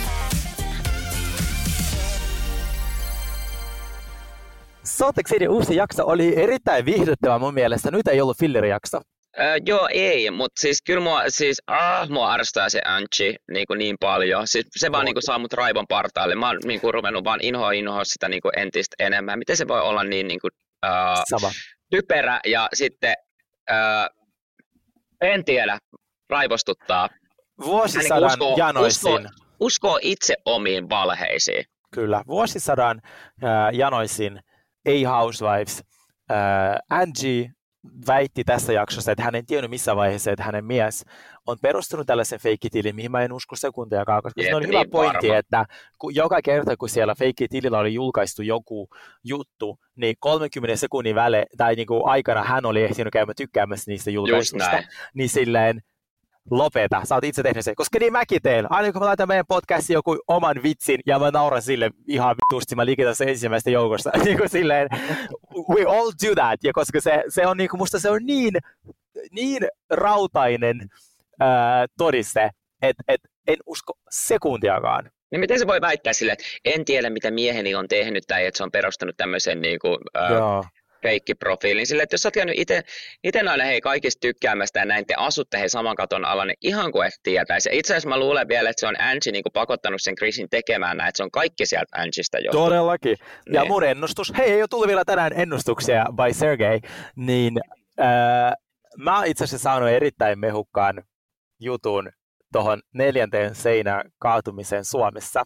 Salt Lake City uusi jakso oli erittäin viihdyttävä mun mielestä. Nyt ei ollut fillerijakso. Öö, joo, ei, mutta siis kyllä mua, siis, ah, mua arvostaa se Anchi niin, niin paljon. Siis, se vaan niin kuin, saa mut raivon partaalle. Mä oon niin kuin, ruvennut vaan inhoa inhoa sitä niin kuin, entistä enemmän. Miten se voi olla niin, niin kuin, uh, Sama. typerä ja sitten, uh, en tiedä, raivostuttaa. Vuosisadan Hän, niin uskoo, janoisin. Uskoo, uskoo itse omiin valheisiin. Kyllä, vuosisadan äh, janoisin A-Housewives. Äh, Angie väitti tässä jaksossa, että hän ei tiennyt missä vaiheessa, että hänen mies on perustunut tällaisen feikkitilin, mihin mä en usko sekuntiakaan, koska Jep, se on niin hyvä pointti, varma. että kun joka kerta, kun siellä feikkitilillä oli julkaistu joku juttu, niin kolmenkymmenen sekunnin väle, tai niin kuin aikana hän oli ehtinyt käymään tykkäämässä niistä julkaisusta, näin. niin silleen lopeta, sä oot itse tehnyt sen, koska niin mäkin teen. Aina kun mä laitan meidän podcastiin joku oman vitsin ja mä nauran sille ihan vitusti, mä liikitän sen ensimmäistä joukosta. Niin kuin silleen, we all do that. Ja koska se, se on niin kuin, musta se on niin, niin rautainen ää, todiste, että et, en usko sekuntiakaan. Niin miten se voi väittää sille, että en tiedä mitä mieheni on tehnyt tai että se on perustanut tämmöisen niin kuin, ää, Joo. feikkiprofiilin. Sille, että jos sä oot käynyt ite, ite aina hei kaikista tykkäämästä ja näin te asutte hei saman katon alla, niin ihan kuin et tietäisi. Itse asiassa mä luulen vielä, että se on Angie niin kuin pakottanut sen Chrisin tekemään näin, että se on kaikki sieltä Angiestä johtunut. Todellakin. Ja Niin. mun ennustus, hei ei ole tullut vielä tänään ennustuksia by Sergei, niin ää, mä oon itse asiassa saanut erittäin mehukkaan jutun tuohon neljänteen seinään kaatumiseen Suomessa.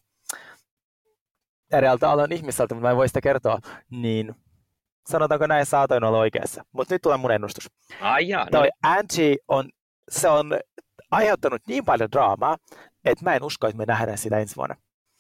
Eräältä alan ihmiseltä, mutta mä en voi sitä kertoa, niin sanotaanko näin, saatoin olla oikeassa. Mutta nyt tulee mun ennustus. Ai jaa, no, Toi Angie on, se on aiheuttanut niin paljon draamaa, että mä en usko, että me nähdään sitä ensi vuonna.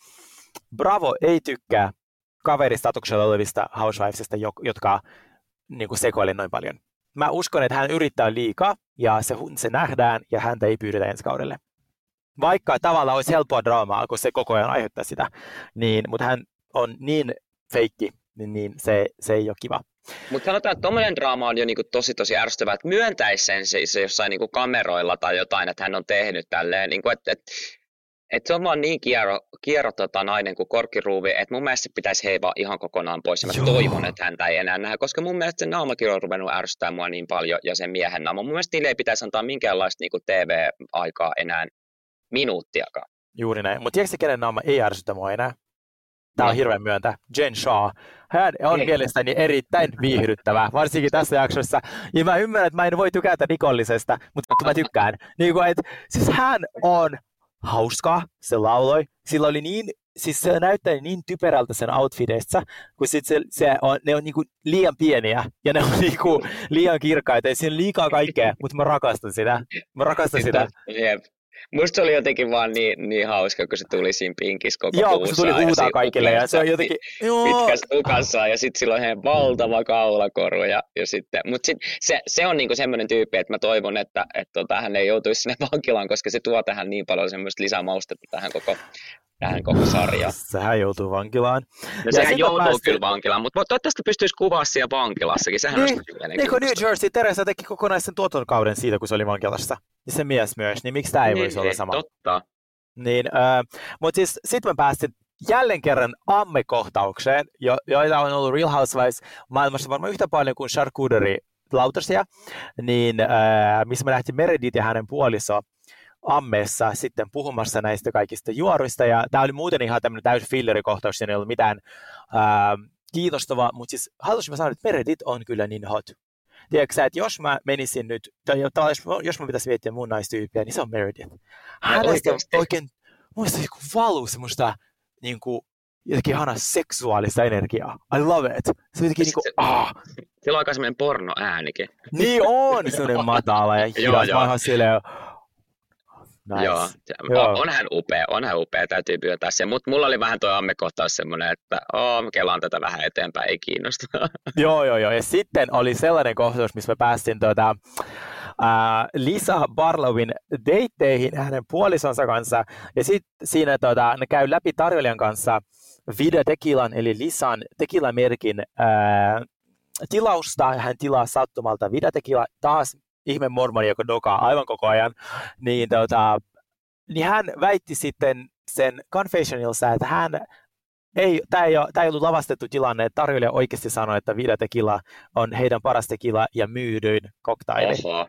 Bravo ei tykkää kaveristatuksella olevista housewivesista, jotka niin kuin sekoilee noin paljon. Mä uskon, että hän yrittää liikaa ja se, se nähdään ja häntä ei pyydetä ensi kaudelle. Vaikka tavallaan olisi helppoa draamaa, kun se koko ajan aiheuttaa sitä, niin, mutta hän on niin feikki, niin, niin se, se ei ole kiva. Mutta sanotaan, että tommoinen draama on jo niinku tosi tosi ärsyttävää, että myöntäisi sen siis jossain niinku kameroilla tai jotain, että hän on tehnyt tälleen, niinku, että et, et se on vaan niin kiero, kiero tota, nainen kuin korkkiruuvi, että mun mielestä se pitäisi heivaa ihan kokonaan pois ja mä Joo. toivon, että häntä ei enää nähdä, koska mun mielestä se naamakin on ruvennut ärsyttää mua niin paljon ja sen miehen naama. Mun mielestä niille ei pitäisi antaa minkäänlaista niinku T V-aikaa enää minuuttiakaan. Juuri näin. Mutta tiedätkö, kenen naama ei ärsytä mua enää? Tämä on No. hirveän myöntä. Jen Shaw. Hän on Ei. mielestäni erittäin viihdyttävä, varsinkin tässä jaksossa. Ja mä ymmärrän, että mä en voi tykätä rikollisesta, mutta mä tykkään. Niin kuin, että, siis hän on hauska, se lauloi. Sillä oli niin, siis se näyttää niin typerältä sen outfitissa, kun sit se, se on, ne on niinku liian pieniä ja ne on niinku liian kirkkaita. Ja siinä on liikaa kaikkea, mutta mä rakastan sitä. Mä rakastan sitä. Jep. Musta se oli jotenkin vaan niin, niin hauska, kun se tuli siinä pinkissä koko Joo, kun se tuli puussaan ja huutaa siinä kaikille ja se on jotenkin, joo. pitkässä tukassa ja sitten sillä on ihan valtava kaulakoru ja, ja sitten, mutta sit se, se on niinku semmoinen tyyppi, että mä toivon, että et tota, hän ei joutuisi sinne vankilaan, koska se tuo tähän niin paljon semmoista lisämaustetta tähän koko, tähän koko sarjaan. Sehän joutuu vankilaan. No Ja sehän sit joutuu päästiin- kyllä vankilaan, mutta toivottavasti pystyisi kuvaa siellä vankilassakin, sehän Niin, olisi tosi niin kuin New mielenkiintoista. Jersey, Teresa teki kokonaisen tuotantokauden siitä, kun se oli vankilassa. Ja se mies myös, niin miksi tämä ei voisi olla Niin, sama? totta. Niin, äh, mutta siis sitten me päästiin jälleen kerran amme-kohtaukseen, jo, joita on ollut Real Housewives maailmassa varmaan yhtä paljon kuin charcuterie lautasia, niin, ää, missä me nähtiin Meredith ja hänen puoliso ammeessa sitten puhumassa näistä kaikista juoruista, ja tämä oli muuten ihan tämmöinen täysin fillerikohtaus, siinä ei ollut mitään ää, kiinnostavaa, mutta siis haluaisin mä sanoa, että Meredith on kyllä niin hot. Tiedätkö sä, että jos mä menisin nyt, tai jos mä pitäisi miettiä mun naistyyppiä, niin se on Meredith. Hänestä oikein, muista joku valuu semmoista niin kuin, jotenkin ihanaa seksuaalista energiaa. I love it. Se on jotenkin niin kuin, ah. Sillä on aika semmoinen pornoäänikin. Niin on, semmoinen matala ja hidas. Mä oon silleen, nice. Joo, Joo. On hän upea, on hän upea, täytyy myöntää se, mutta mulla oli vähän tuo ammekohtaus semmoinen, että oo, mä kelaan tätä vähän eteenpäin, ei kiinnosta. Joo, joo, joo, ja sitten oli sellainen kohtaus, missä mä päästin tuota, ää, Lisa Barlowin deitteihin hänen puolisonsa kanssa, ja sitten siinä tuota, ne käy läpi tarjoilijan kanssa Vida Tequilan, eli Lisan tequilamerkin ää, tilausta, ja hän tilaa sattumalta Vida Tequila, taas ihme mormoni, joka dokaa aivan koko ajan, niin, tota, niin hän väitti sitten sen confessionilsa, että hän ei, tämä ei, ei ollut lavastettu tilanne, että tarjoilija oikeasti sanoi, että Vida Tequila on heidän paras tequila ja myydyin koktaili. Oho.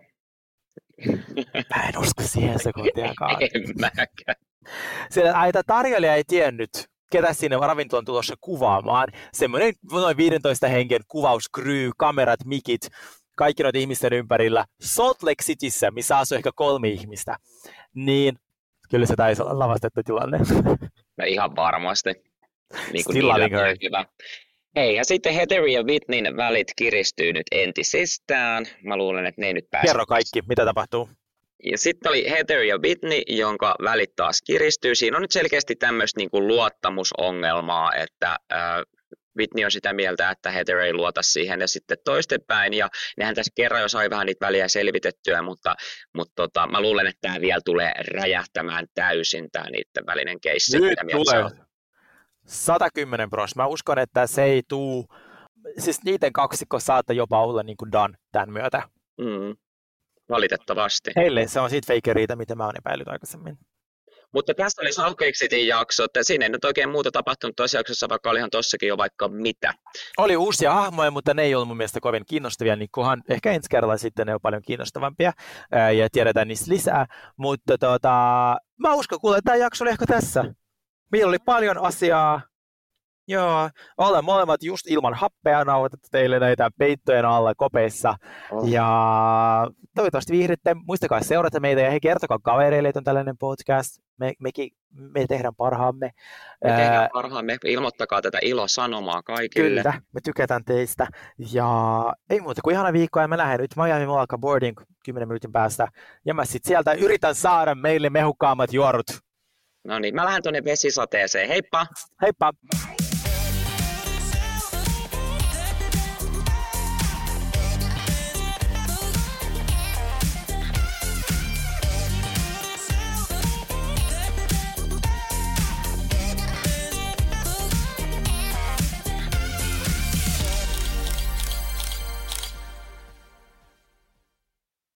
Mä en usko siihen sekuntiakaan. En mäkään. Sillä että tarjoilija ei tiennyt, ketä sinne ravintolan tulossa kuvaamaan. Semmoinen noin viisitoista hengen kuvauscrew, kamerat, mikit, kaikki noita ihmisten ympärillä, Salt Lake Cityssä, missä asuu ehkä kolme ihmistä, niin kyllä se taisi olla lavastettu tilanne. No ihan varmasti. Niin kuin Still loving her. Hyvä. Hei, ja sitten Heather ja Whitneyn välit kiristyy nyt entisestään. Mä luulen, että ne ei nyt pääse. Kerro kaikki, mitä tapahtuu. Ja sitten oli Heather ja Whitney, jonka välit taas kiristyy. Siinä on nyt selkeästi tämmöistä niin kuin luottamusongelmaa, että äh, Whitney on sitä mieltä, että Heather ei luota siihen ja sitten toistepäin. Ja nehän tässä kerran jo sai vähän niitä väliä selvitettyä, mutta, mutta tota, mä luulen, että tämä vielä tulee räjähtämään täysin tämä niiden välinen keissi. Nyt tulee sata kymmenen prosenttia. Mä uskon, että se ei tuu, siis niiden kaksikko saattaa jopa olla niin kuin done tämän myötä. Mm, valitettavasti. Heille se on siitä fake riita, mitä mä oon epäillyt aikaisemmin. Mutta tässä oli Salt Lake Cityn jakso, että siinä ei nyt oikein muuta tapahtunut tuossa jaksossa, vaikka olihan tossakin jo vaikka mitä. Oli uusia hahmoja, mutta ne ei ollut mun mielestä kovin kiinnostavia, niin kunhan ehkä ensi kerralla sitten ne on paljon kiinnostavampia ää, ja tiedetään niistä lisää. Mutta tota, mä uskon kuule, että tämä jakso oli ehkä tässä. Meillä oli paljon asiaa. Joo, ollaan molemmat just ilman happea nauhoitettu teille näitä peittojen alla kopeissa. Oh. Ja toivottavasti viihdytte. Muistakaa seurata meitä ja hei, kertokaa kavereille, että on tällainen podcast. Me, mekin, me tehdään parhaamme. Me tehdään Ää... parhaamme. Ilmoittakaa tätä ilosanomaa kaikille. Kyllä, me tykätään teistä. Ja ei muuta kuin ihana viikkoa ja mä lähden nyt Miami mulla alkaa boarding kymmenen minuutin päästä. Ja mä sit sieltä yritän saada meille mehukkaammat juorut. No niin, mä lähden tuonne vesisateeseen. Heippa! Heippa!